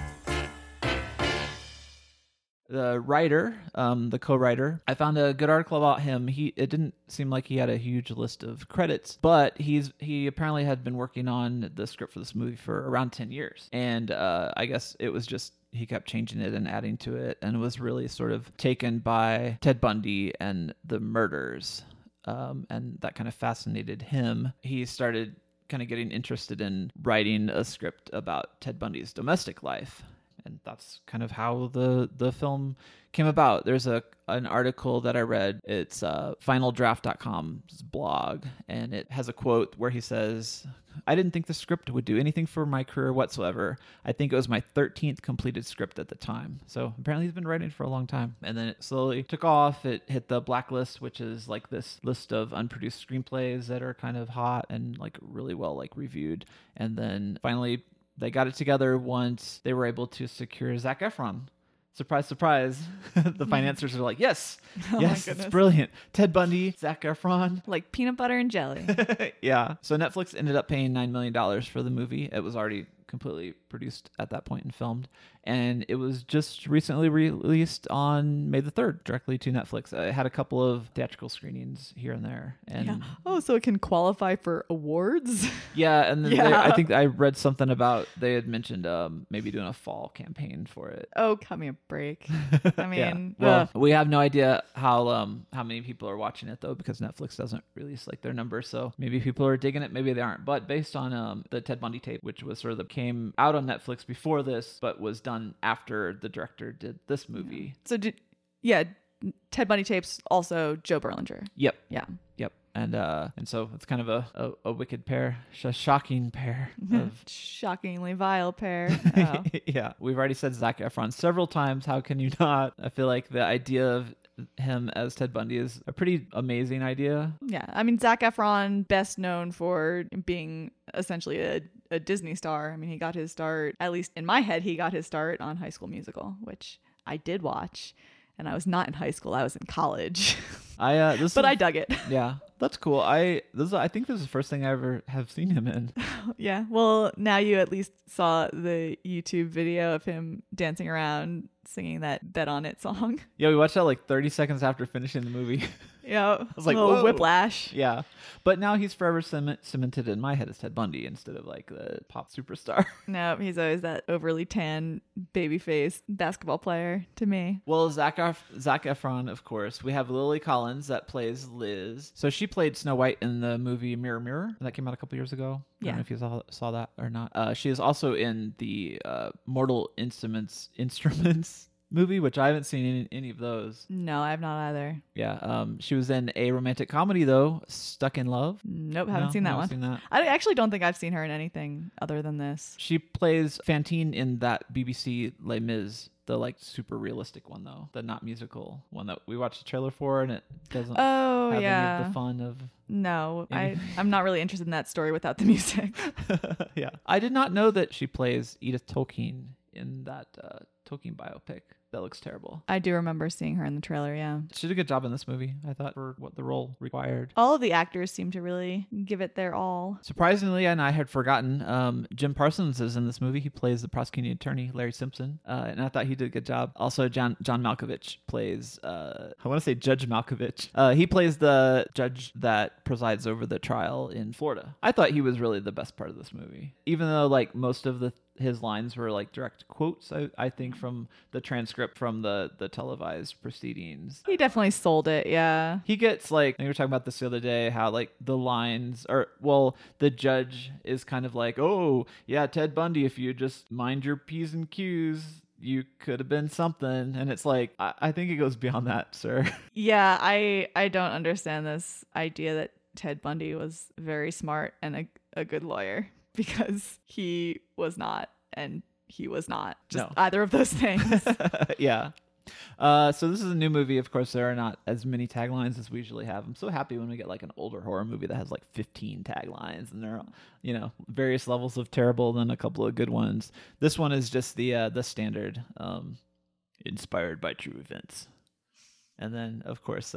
The writer, the co-writer, I found a good article about him. It didn't seem like he had a huge list of credits, but he apparently had been working on the script for this movie for around 10 years. And I guess it was just he kept changing it and adding to it, and was really sort of taken by Ted Bundy and the murders, and that kind of fascinated him. He started kind of getting interested in writing a script about Ted Bundy's domestic life. And that's kind of how the film came about. There's an article that I read. It's finaldraft.com's blog, and it has a quote where he says, "I didn't think the script would do anything for my career whatsoever. I think it was my 13th completed script at the time." So apparently he's been writing for a long time. And then it slowly took off. It hit the blacklist, which is like this list of unproduced screenplays that are kind of hot and like really well like reviewed. And then finally they got it together once they were able to secure Zac Efron. Surprise, surprise. The financiers are like, yes, yes, it's brilliant. Ted Bundy, Zac Efron. Like peanut butter and jelly. Yeah. So Netflix ended up paying $9 million for the movie. It was already completely produced at that point and filmed. And it was just recently released on May the 3rd, directly to Netflix. It had a couple of theatrical screenings here and there. And yeah. Oh, so it can qualify for awards? Yeah, and then I think I read something about they had mentioned maybe doing a fall campaign for it. Oh, cut me a break. I mean, yeah. Well, we have no idea how many people are watching it though, because Netflix doesn't release like their numbers. So maybe people are digging it, maybe they aren't. But based on the Ted Bundy tape, which was sort of came out on Netflix before this, but was done after the director did this movie. So Ted Bundy tapes, also Joe Berlinger. Yep. Yeah. Yep. And so it's kind of a wicked pair, a shocking pair of shockingly vile pair. Oh. Yeah. We've already said Zac Efron several times. How can you not? I feel like the idea of him as Ted Bundy is a pretty amazing idea. Yeah. I mean, Zac Efron, best known for being essentially a Disney star. I mean, he got his start, at least in my head, he got his start on High School Musical, which I did watch. And I was not in high school. I was in college. But I dug it. Yeah, that's cool. I think this is the first thing I ever have seen him in. Yeah. Well, now you at least saw the YouTube video of him dancing around singing that Bet on It song. Yeah, we watched that like 30 seconds after finishing the movie. Yeah, I was like, a little whoa. whiplash. Yeah, but now he's forever cemented in my head as Ted Bundy instead of like the pop superstar. No, he's always that overly tan, baby-faced basketball player to me. Well, Zac Efron, of course. We have Lily Collins that plays Liz. So she played Snow White in the movie Mirror Mirror that came out a couple years ago. I don't know if you saw that or not. She is also in the Mortal Instruments movie, which I haven't seen in any of those. No, I have not either. Yeah, she was in a romantic comedy though, Stuck in Love. Nope, haven't seen that one. Seen that. I actually don't think I've seen her in anything other than this. She plays Fantine in that BBC Les Mis, the like super realistic one though, the not musical one that we watched the trailer for, and it doesn't have any of the fun of. No, I'm not really interested in that story without the music. Yeah, I did not know that she plays Edith Tolkien in that Tolkien biopic. That looks terrible. I do remember seeing her in the trailer, yeah. She did a good job in this movie, I thought, for what the role required. All of the actors seem to really give it their all. Surprisingly, and I had forgotten, Jim Parsons is in this movie. He plays the prosecuting attorney, Larry Simpson, and I thought he did a good job. Also, John Malkovich plays, I want to say Judge Malkovich. He plays the judge that presides over the trial in Florida. I thought he was really the best part of this movie. Even though, like, most of his lines were like direct quotes, I think, from the transcript from the televised proceedings. He definitely sold it, yeah. He gets like, we were talking about this the other day, how like the lines are, well, the judge is kind of like, oh, yeah, Ted Bundy, if you just mind your P's and Q's, you could have been something. And it's like, I think it goes beyond that, sir. Yeah, I don't understand this idea that Ted Bundy was very smart and a good lawyer. Because he was not, and he was not. Just either of those things. Yeah. So this is a new movie. Of course, there are not as many taglines as we usually have. I'm so happy when we get like an older horror movie that has like 15 taglines, and they're, various levels of terrible, then a couple of good ones. This one is just the standard, inspired by true events. And then, of course,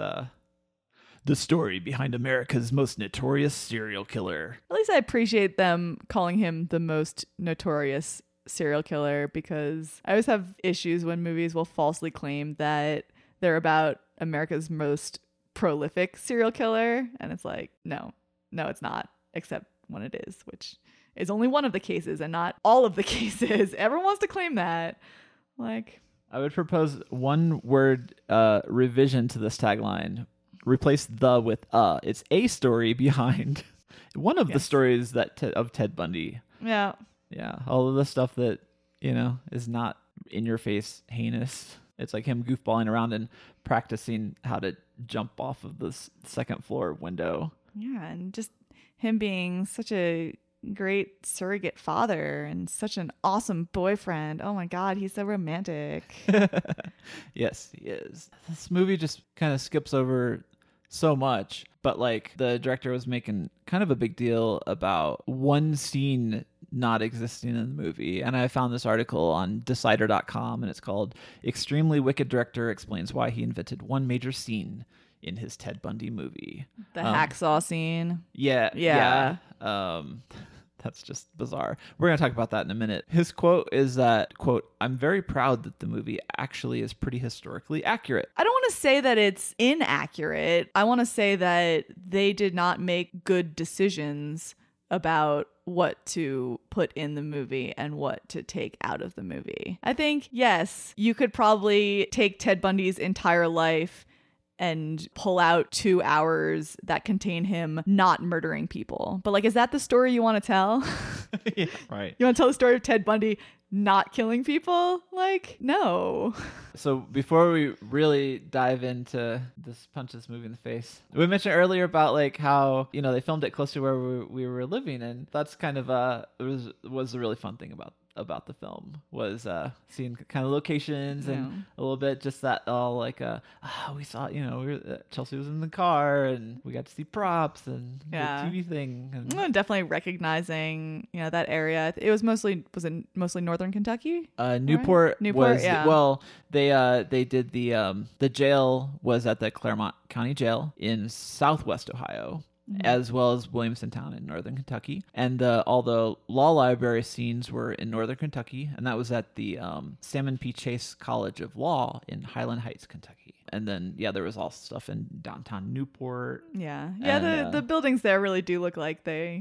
the story behind America's most notorious serial killer. At least I appreciate them calling him the most notorious serial killer, because I always have issues when movies will falsely claim that they're about America's most prolific serial killer. And it's like, no, it's not, except when it is, which is only one of the cases and not all of the cases. Everyone wants to claim that. Like, I would propose one word revision to this tagline. Replace the with It's a story behind one of the stories of Ted Bundy. Yeah. Yeah. All of the stuff that, is not in your face heinous. It's like him goofballing around and practicing how to jump off of this second floor window. Yeah. And just him being such a great surrogate father and such an awesome boyfriend. Oh my God, he's so romantic. Yes, he is. This movie just kind of skips over so much, but like the director was making kind of a big deal about one scene not existing in the movie. And I found this article on Decider.com, and it's called "Extremely Wicked Director Explains Why He Invented One Major Scene in His Ted Bundy Movie." The hacksaw scene. Yeah. That's just bizarre. We're going to talk about that in a minute. His quote is that, quote, "I'm very proud that the movie actually is pretty historically accurate." I don't want to say that it's inaccurate. I want to say that they did not make good decisions about what to put in the movie and what to take out of the movie. I think, yes, you could probably take Ted Bundy's entire life and pull out 2 hours that contain him not murdering people. But like, is that the story you want to tell? Yeah, right. You want to tell the story of Ted Bundy not killing people? Like, no. So before we really dive into punch this movie in the face, we mentioned earlier about like how, they filmed it close to where we were living. And that's kind of was a really fun thing about the film, was seeing kind of locations and a little bit just that all like we saw, Chelsea was in the car and we got to see props and the TV thing, and definitely recognizing that area. It was mostly northern Kentucky. Newport was, yeah. Well, they did the jail was at the Claremont County Jail in Southwest Ohio. as well as Williamson Town in northern Kentucky. And all the law library scenes were in northern Kentucky, and that was at the Salmon P. Chase College of Law in Highland Heights, Kentucky. And then, there was all stuff in downtown Newport. Yeah. And, the buildings there really do look like a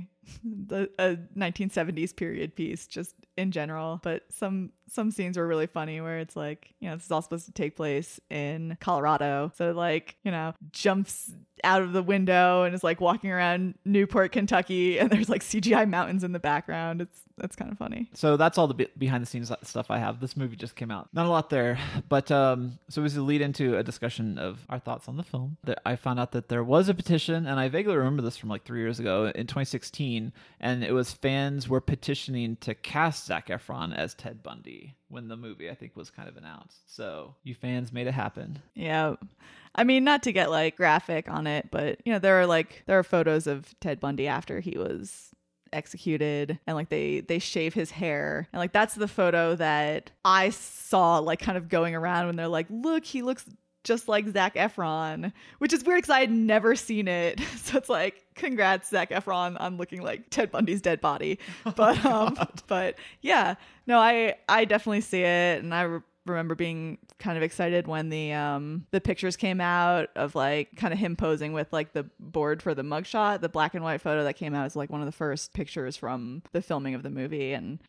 1970s period piece, just in general. But some scenes were really funny where it's like, this is all supposed to take place in Colorado. So jumps out of the window and is like walking around Newport, Kentucky, and there's like CGI mountains in the background. That's kind of funny. So that's all the behind the scenes stuff I have. This movie just came out. Not a lot there, but so it was a lead into a discussion of our thoughts on the film. That I found out that there was a petition, and I vaguely remember this from like 3 years ago in 2016, and it was fans were petitioning to cast Zac Efron as Ted Bundy when the movie, I think, was kind of announced. So you fans made it happen. Yeah. I mean, not to get like graphic on it, but there are photos of Ted Bundy after he was executed, and like they shave his hair, and like that's the photo that I saw like kind of going around when they're like, look, he looks just like Zac Efron, which is weird because I had never seen it. So it's like, congrats, Zac Efron, on looking like Ted Bundy's dead body. But but yeah, no, I definitely see it, and I remember being kind of excited when the pictures came out of like kind of him posing with like the board for the mugshot. The black and white photo that came out is like one of the first pictures from the filming of the movie. And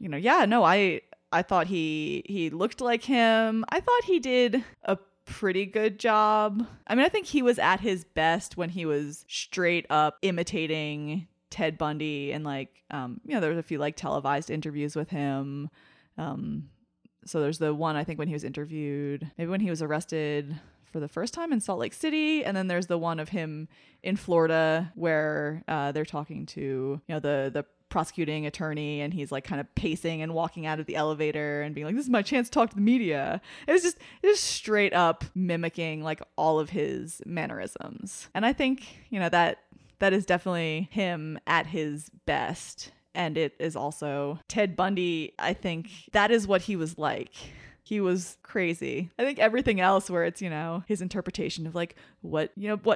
I thought he looked like him. I thought he did a pretty good job. I mean, I think he was at his best when he was straight up imitating Ted Bundy, and like there was a few like televised interviews with him. So there's the one, I think, when he was interviewed, maybe when he was arrested for the first time in Salt Lake City. And then there's the one of him in Florida where they're talking to, the prosecuting attorney, and he's like kind of pacing and walking out of the elevator and being like, this is my chance to talk to the media. It was just straight up mimicking like all of his mannerisms. And I think, that is definitely him at his best. And it is also Ted Bundy. I think that is what he was like. He was crazy. I think everything else where it's, his interpretation of like what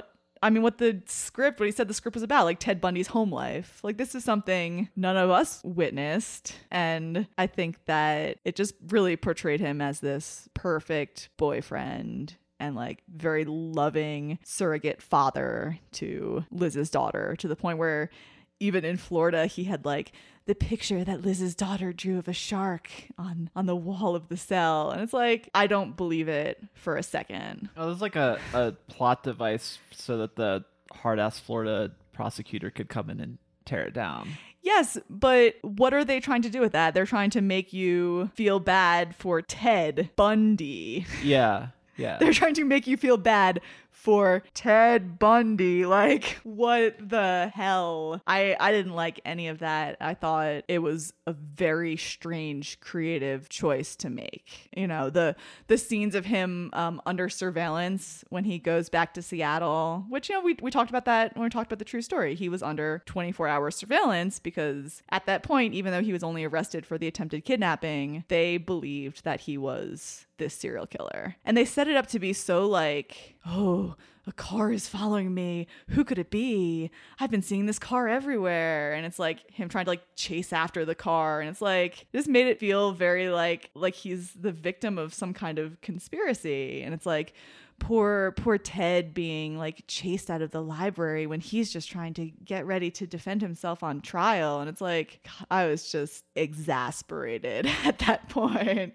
the script, what he said the script was about, like Ted Bundy's home life. Like, this is something none of us witnessed. And I think that it just really portrayed him as this perfect boyfriend and like very loving surrogate father to Liz's daughter, to the point where even in Florida, he had like the picture that Liz's daughter drew of a shark on the wall of the cell. And it's like, I don't believe it for a second. Oh, there's like a plot device so that the hard-ass Florida prosecutor could come in and tear it down. Yes, but what are they trying to do with that? They're trying to make you feel bad for Ted Bundy. Yeah. Yeah. They're trying to make you feel bad for Ted Bundy. Like, what the hell? I didn't like any of that. I thought it was a very strange creative choice to make. The scenes of him under surveillance when he goes back to Seattle, which, we talked about that when we talked about the true story. He was under 24-hour surveillance because at that point, even though he was only arrested for the attempted kidnapping, they believed that he was this serial killer. And they set it up to be so like, oh, a car is following me. Who could it be? I've been seeing this car everywhere. And it's like him trying to like chase after the car. And it's like, this made it feel very like he's the victim of some kind of conspiracy. And it's like, poor Ted being like chased out of the library when he's just trying to get ready to defend himself on trial. And it's like, God, I was just exasperated at that point.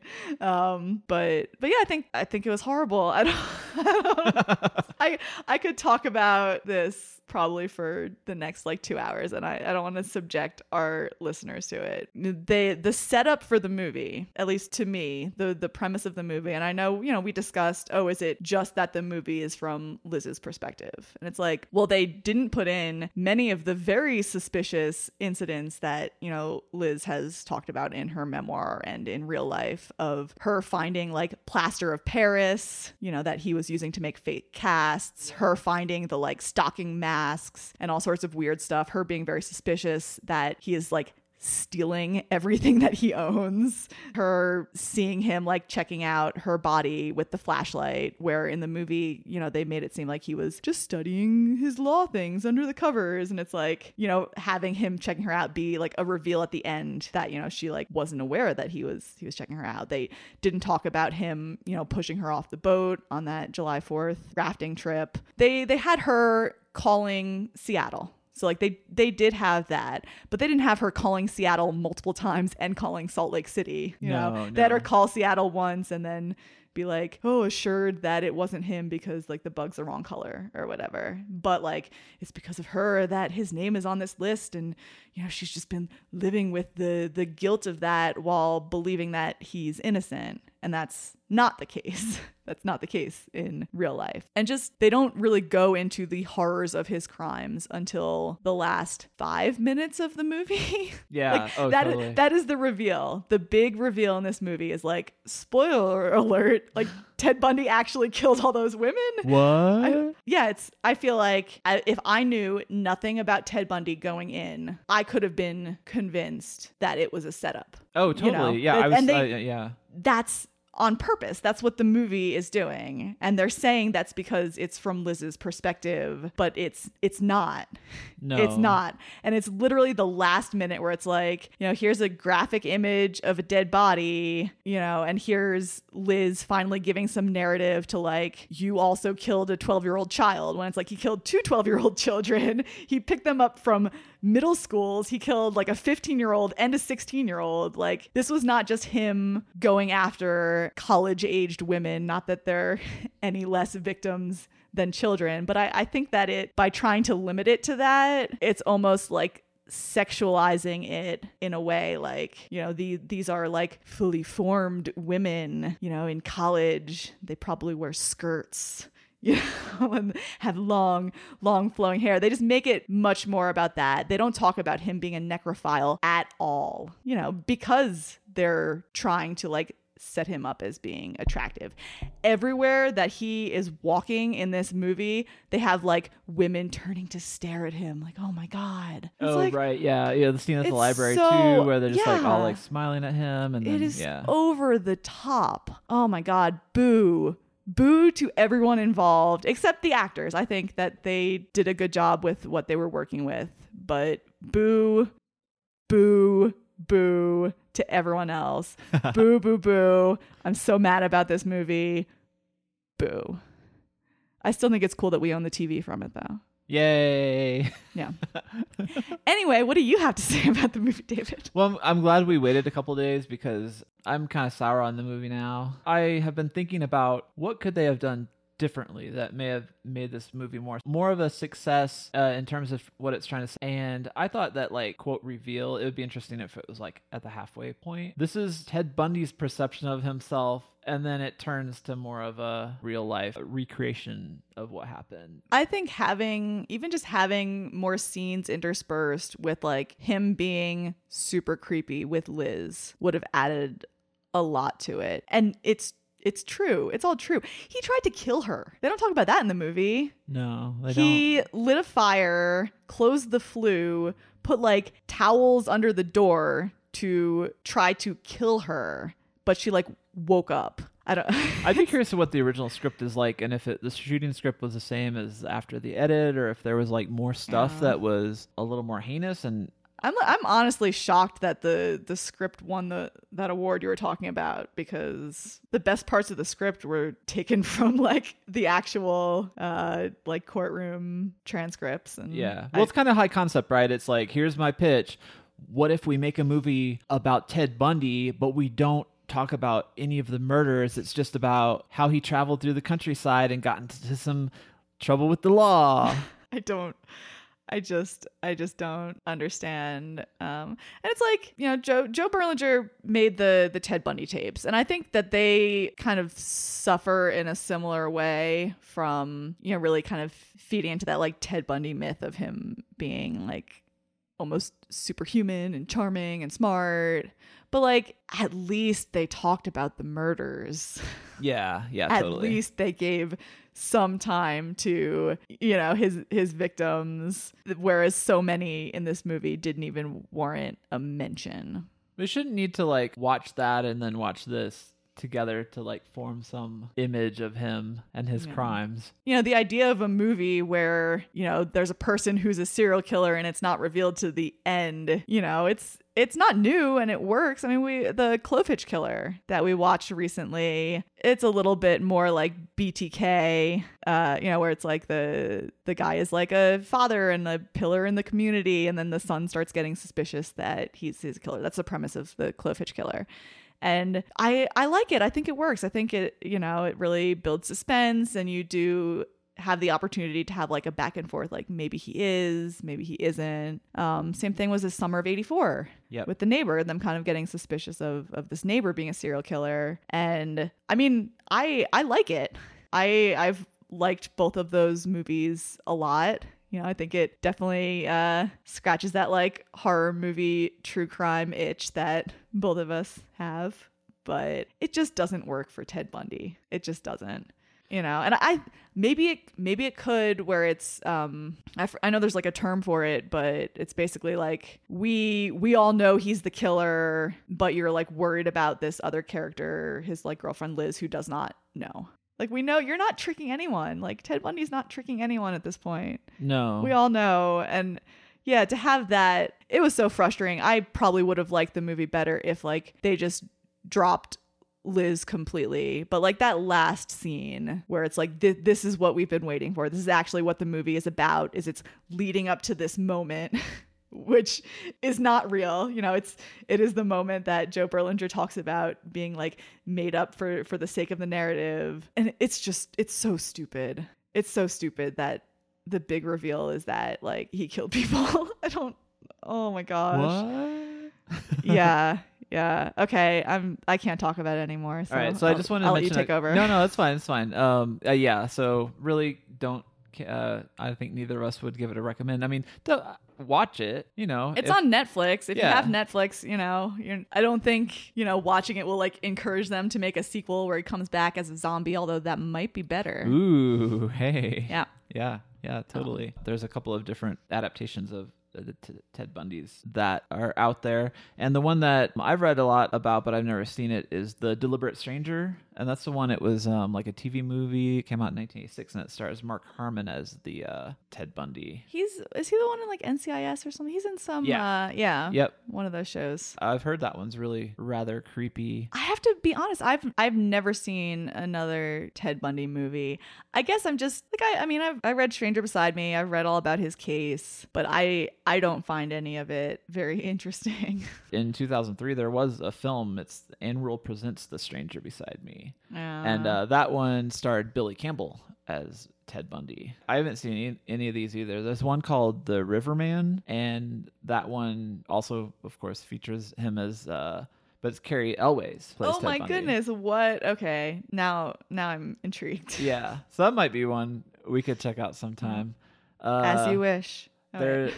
But yeah, I think it was horrible. I could talk about this probably for the next like 2 hours, and I don't want to subject our listeners to it. The setup for the movie, at least to me, the premise of the movie, and I know, we discussed, is it just that the movie is from Liz's perspective? And it's like, well, they didn't put in many of the very suspicious incidents that, Liz has talked about in her memoir and in real life, of her finding like plaster of Paris, that he was using to make fake casts, her finding the like stocking masks and all sorts of weird stuff, her being very suspicious that he is like stealing everything that he owns, her seeing him like checking out her body with the flashlight, where in the movie, you know, they made it seem like he was just studying his law things under the covers. And it's like, you know, having him checking her out be like a reveal at the end that, you know, she like wasn't aware that he was checking her out. They didn't talk about him, you know, pushing her off the boat on that July 4th rafting trip. They had her calling Seattle. So like they did have that, but they didn't have her calling Seattle multiple times and calling Salt Lake City. You know, they had her call Seattle once and then be like, oh, assured that it wasn't him because like the bug's the wrong color or whatever. But like, it's because of her that his name is on this list. And, you know, she's just been living with the guilt of that while believing that he's innocent. And that's not the case. That's not the case in real life. And just, they don't really go into the horrors of his crimes until the last 5 minutes of the movie. Yeah. Like, totally. That is the reveal. The big reveal in this movie is like, spoiler alert, like Ted Bundy actually killed all those women. What? I feel like if I knew nothing about Ted Bundy going in, I could have been convinced that it was a setup. Oh, totally. You know? Yeah. Yeah. That's on purpose. That's what the movie is doing. And they're saying that's because it's from Liz's perspective, but it's not. No. It's not. And it's literally the last minute where it's like, you know, here's a graphic image of a dead body, you know, and here's Liz finally giving some narrative to like, you also killed a 12-year-old child, when it's like he killed 2 12-year-old children. He picked them up from middle schools. He killed like a 15-year-old and a 16-year-old. Like, this was not just him going after college-aged women. Not that they're any less victims than children, but I think that by trying to limit it to that, it's almost like sexualizing it in a way. Like, you know, these are like fully formed women, you know, in college. They probably wear skirts, you know, and have long flowing hair. They just make it much more about that. They don't talk about him being a necrophile at all, you know, because they're trying to like set him up as being attractive. Everywhere that he is walking in this movie, they have like women turning to stare at him like, oh my God. It's like, right. Yeah. The scene at the library too, where they're just like all like smiling at him. And it is over the top. Oh my God. Boo to everyone involved, except the actors. I think that they did a good job with what they were working with, but boo to everyone else. Boo. I'm so mad about this movie. Boo. I still think it's cool that we own the TV from it though. Yay. Yeah. Anyway, what do you have to say about the movie, David? Well, I'm glad we waited a couple days because I'm kind of sour on the movie now. I have been thinking about what could they have done differently that may have made this movie more of a success in terms of what it's trying to say. And I thought that like quote reveal, it would be interesting if it was like at the halfway point. This is Ted Bundy's perception of himself, and then it turns to more of a real life recreation of what happened. I think having more scenes interspersed with like him being super creepy with Liz would have added a lot to it. And it's true. It's all true. He tried to kill her. They don't talk about that in the movie. No, they don't. He lit a fire, closed the flue, put like towels under the door to try to kill her, but she like woke up. I'd be curious of what the original script is like, and if the shooting script was the same as after the edit, or if there was like more stuff that was a little more heinous. And I'm honestly shocked that the script won that award you were talking about, because the best parts of the script were taken from like the actual like courtroom transcripts. And it's kind of high concept, right? It's like, here's my pitch. What if we make a movie about Ted Bundy, but we don't talk about any of the murders? It's just about how he traveled through the countryside and got into some trouble with the law. I just don't understand. And it's like, you know, Joe Berlinger made the Ted Bundy tapes, and I think that they kind of suffer in a similar way from, you know, really kind of feeding into that like Ted Bundy myth of him being like almost superhuman and charming and smart. But like, at least they talked about the murders. Yeah, At totally. least they gave some time to, his victims, whereas so many in this movie didn't even warrant a mention. We shouldn't need to like watch that and then watch this together to like form some image of him and his crimes. The idea of a movie where, there's a person who's a serial killer and it's not revealed to the end, it's not new and it works. I mean, the Clovehitch Killer that we watched recently, it's a little bit more like BTK, where it's like the guy is like a father and a pillar in the community, and then the son starts getting suspicious that he's his killer. That's the premise of the Clovehitch Killer. And I like it. I think it works. I think it, it really builds suspense, and you do have the opportunity to have like a back and forth, like maybe he is, maybe he isn't. Same thing was the Summer of '84 with the neighbor, them kind of getting suspicious of this neighbor being a serial killer. And I mean, I like it. I've liked both of those movies a lot. I think it definitely scratches that like horror movie true crime itch that both of us have, but it just doesn't work for Ted Bundy. It just doesn't, and I maybe it could, where it's I know there's like a term for it, but it's basically like we all know he's the killer, but you're like worried about this other character, his like girlfriend Liz, who does not know. Like, we know you're not tricking anyone. Like, Ted Bundy's not tricking anyone at this point. No. We all know. And yeah, to have that, it was so frustrating. I probably would have liked the movie better if like they just dropped Liz completely. But like that last scene where it's like, this is what we've been waiting for. This is actually what the movie is about, is it's leading up to this moment. Which is not real. It is the moment that Joe Berlinger talks about being like made up for the sake of the narrative. And it's so stupid. It's so stupid that the big reveal is that like he killed people. Oh my gosh. What? Yeah. Okay. I can't talk about it anymore. So all right. So I just wanted to I'll mention let you take over. No, that's fine. It's fine. Yeah. So really don't. I think neither of us would give it a recommend. I mean, watch it. It's on Netflix. If you have Netflix, I don't think watching it will like encourage them to make a sequel where he comes back as a zombie. Although that might be better. Ooh, hey. Yeah. Yeah. Totally. There's a couple of different adaptations of the Ted Bundys that are out there, and the one that I've read a lot about but I've never seen it is The Deliberate Stranger, and that's the one. It was like a TV movie. It came out in 1986, and it stars Mark Harmon as the Ted Bundy. Is he the one in like NCIS or something? He's in some one of those shows. I've heard that one's really rather creepy. I have to be honest, I've never seen another Ted Bundy movie. I guess I'm just like I read Stranger Beside Me. I've read all about his case, but I don't find any of it very interesting. In 2003, there was a film. It's Anne Rule Presents The Stranger Beside Me. And that one starred Billy Campbell as Ted Bundy. I haven't seen any of these either. There's one called The Riverman, and that one also, of course, features him as... but it's Carrie Elways plays Oh Ted my Bundy. goodness, what? Okay, now I'm intrigued. Yeah, so that might be one we could check out sometime. As you wish. And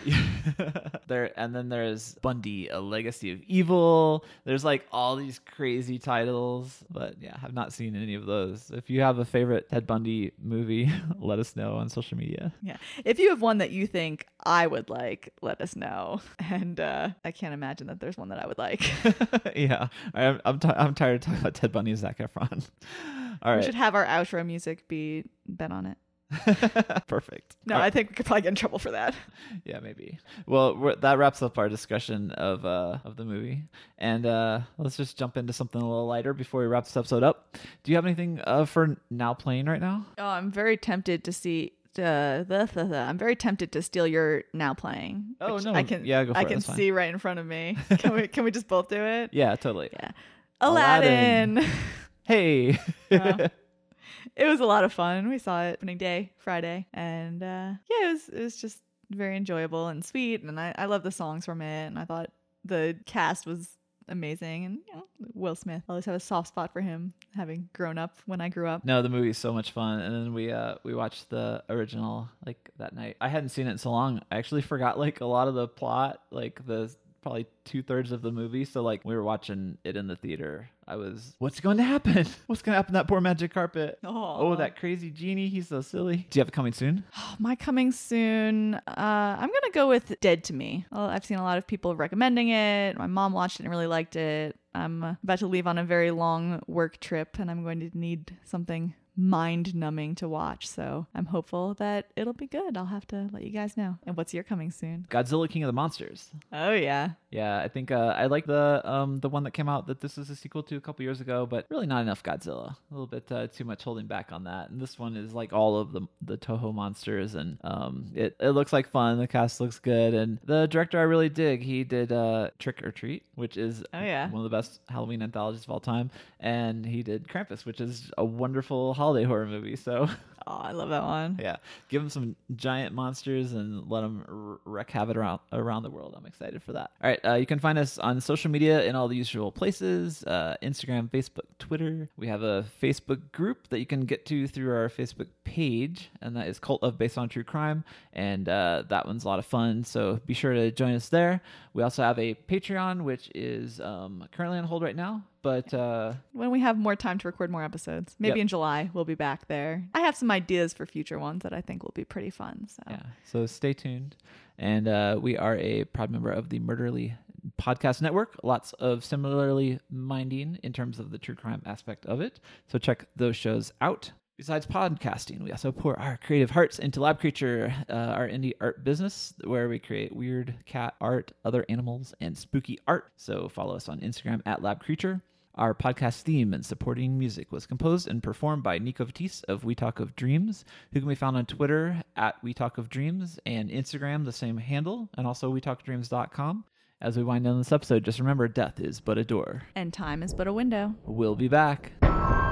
then there's Bundy, A Legacy of Evil. There's like all these crazy titles, but yeah, I've not seen any of those. If you have a favorite Ted Bundy movie, let us know on social media. Yeah, if you have one that you think I would like, let us know. And I can't imagine that there's one that I would like. Yeah, I'm tired of talking about Ted Bundy and Zac Efron. All right, we should have our outro music be Bet on It. Perfect. No, I think we could probably get in trouble for that. Yeah, maybe. Well, that wraps up our discussion of the movie, and let's just jump into something a little lighter before we wrap this episode up. Do you have anything for Now Playing right now? Oh, I'm very tempted to see. I'm very tempted to steal your Now Playing. Oh no! I can. Yeah, go for it. I can see right in front of me. Can we just both do it? Yeah, totally. Yeah. Aladdin. Hey. It was a lot of fun. We saw it opening day, Friday, and it was just very enjoyable and sweet. And I love the songs from it, and I thought the cast was amazing. And Will Smith, I always have a soft spot for him, having grown up when I grew up. No, the movie's so much fun. And then we watched the original like that night. I hadn't seen it in so long. I actually forgot like a lot of the plot, like the probably 2/3 of the movie. So like we were watching it in the theater, I was, what's going to happen? What's going to happen to that poor magic carpet? Oh, that crazy genie. He's so silly. Do you have it coming soon? My coming soon. I'm going to go with Dead to Me. I've seen a lot of people recommending it. My mom watched it and really liked it. I'm about to leave on a very long work trip and I'm going to need something mind-numbing to watch, so I'm hopeful that it'll be good. I'll have to let you guys know. And what's your coming soon? Godzilla King of the Monsters. Oh yeah. Yeah, I think I like the one that came out that this is a sequel to a couple years ago, but really not enough Godzilla. A little bit too much holding back on that. And this one is like all of the Toho monsters, and it looks like fun. The cast looks good, and the director I really dig. He did Trick or Treat, which is one of the best Halloween anthologies of all time, and he did Krampus, which is a wonderful holiday horror movie. So I love that one. Yeah, give him some giant monsters and let them wreak havoc around the world. I'm excited for that. All right, you can find us on social media in all the usual places: Instagram, Facebook, Twitter. We have a Facebook group that you can get to through our Facebook page, and that is Cult of Based on True Crime, and that one's a lot of fun. So be sure to join us there. We also have a Patreon, which is currently on hold right now. But when we have more time to record more episodes, maybe in July, we'll be back there. I have some ideas for future ones that I think will be pretty fun. So stay tuned. And we are a proud member of the Murderly Podcast Network. Lots of similarly minding in terms of the true crime aspect of it. So check those shows out. Besides podcasting, we also pour our creative hearts into Lab Creature, our indie art business, where we create weird cat art, other animals, and spooky art. So follow us on Instagram at Lab Creature. Our podcast theme and supporting music was composed and performed by Nico Vitis of We Talk of Dreams, who can be found on Twitter at We Talk of Dreams and Instagram, the same handle, and also WeTalkDreams.com. As we wind down this episode, just remember, death is but a door. And time is but a window. We'll be back.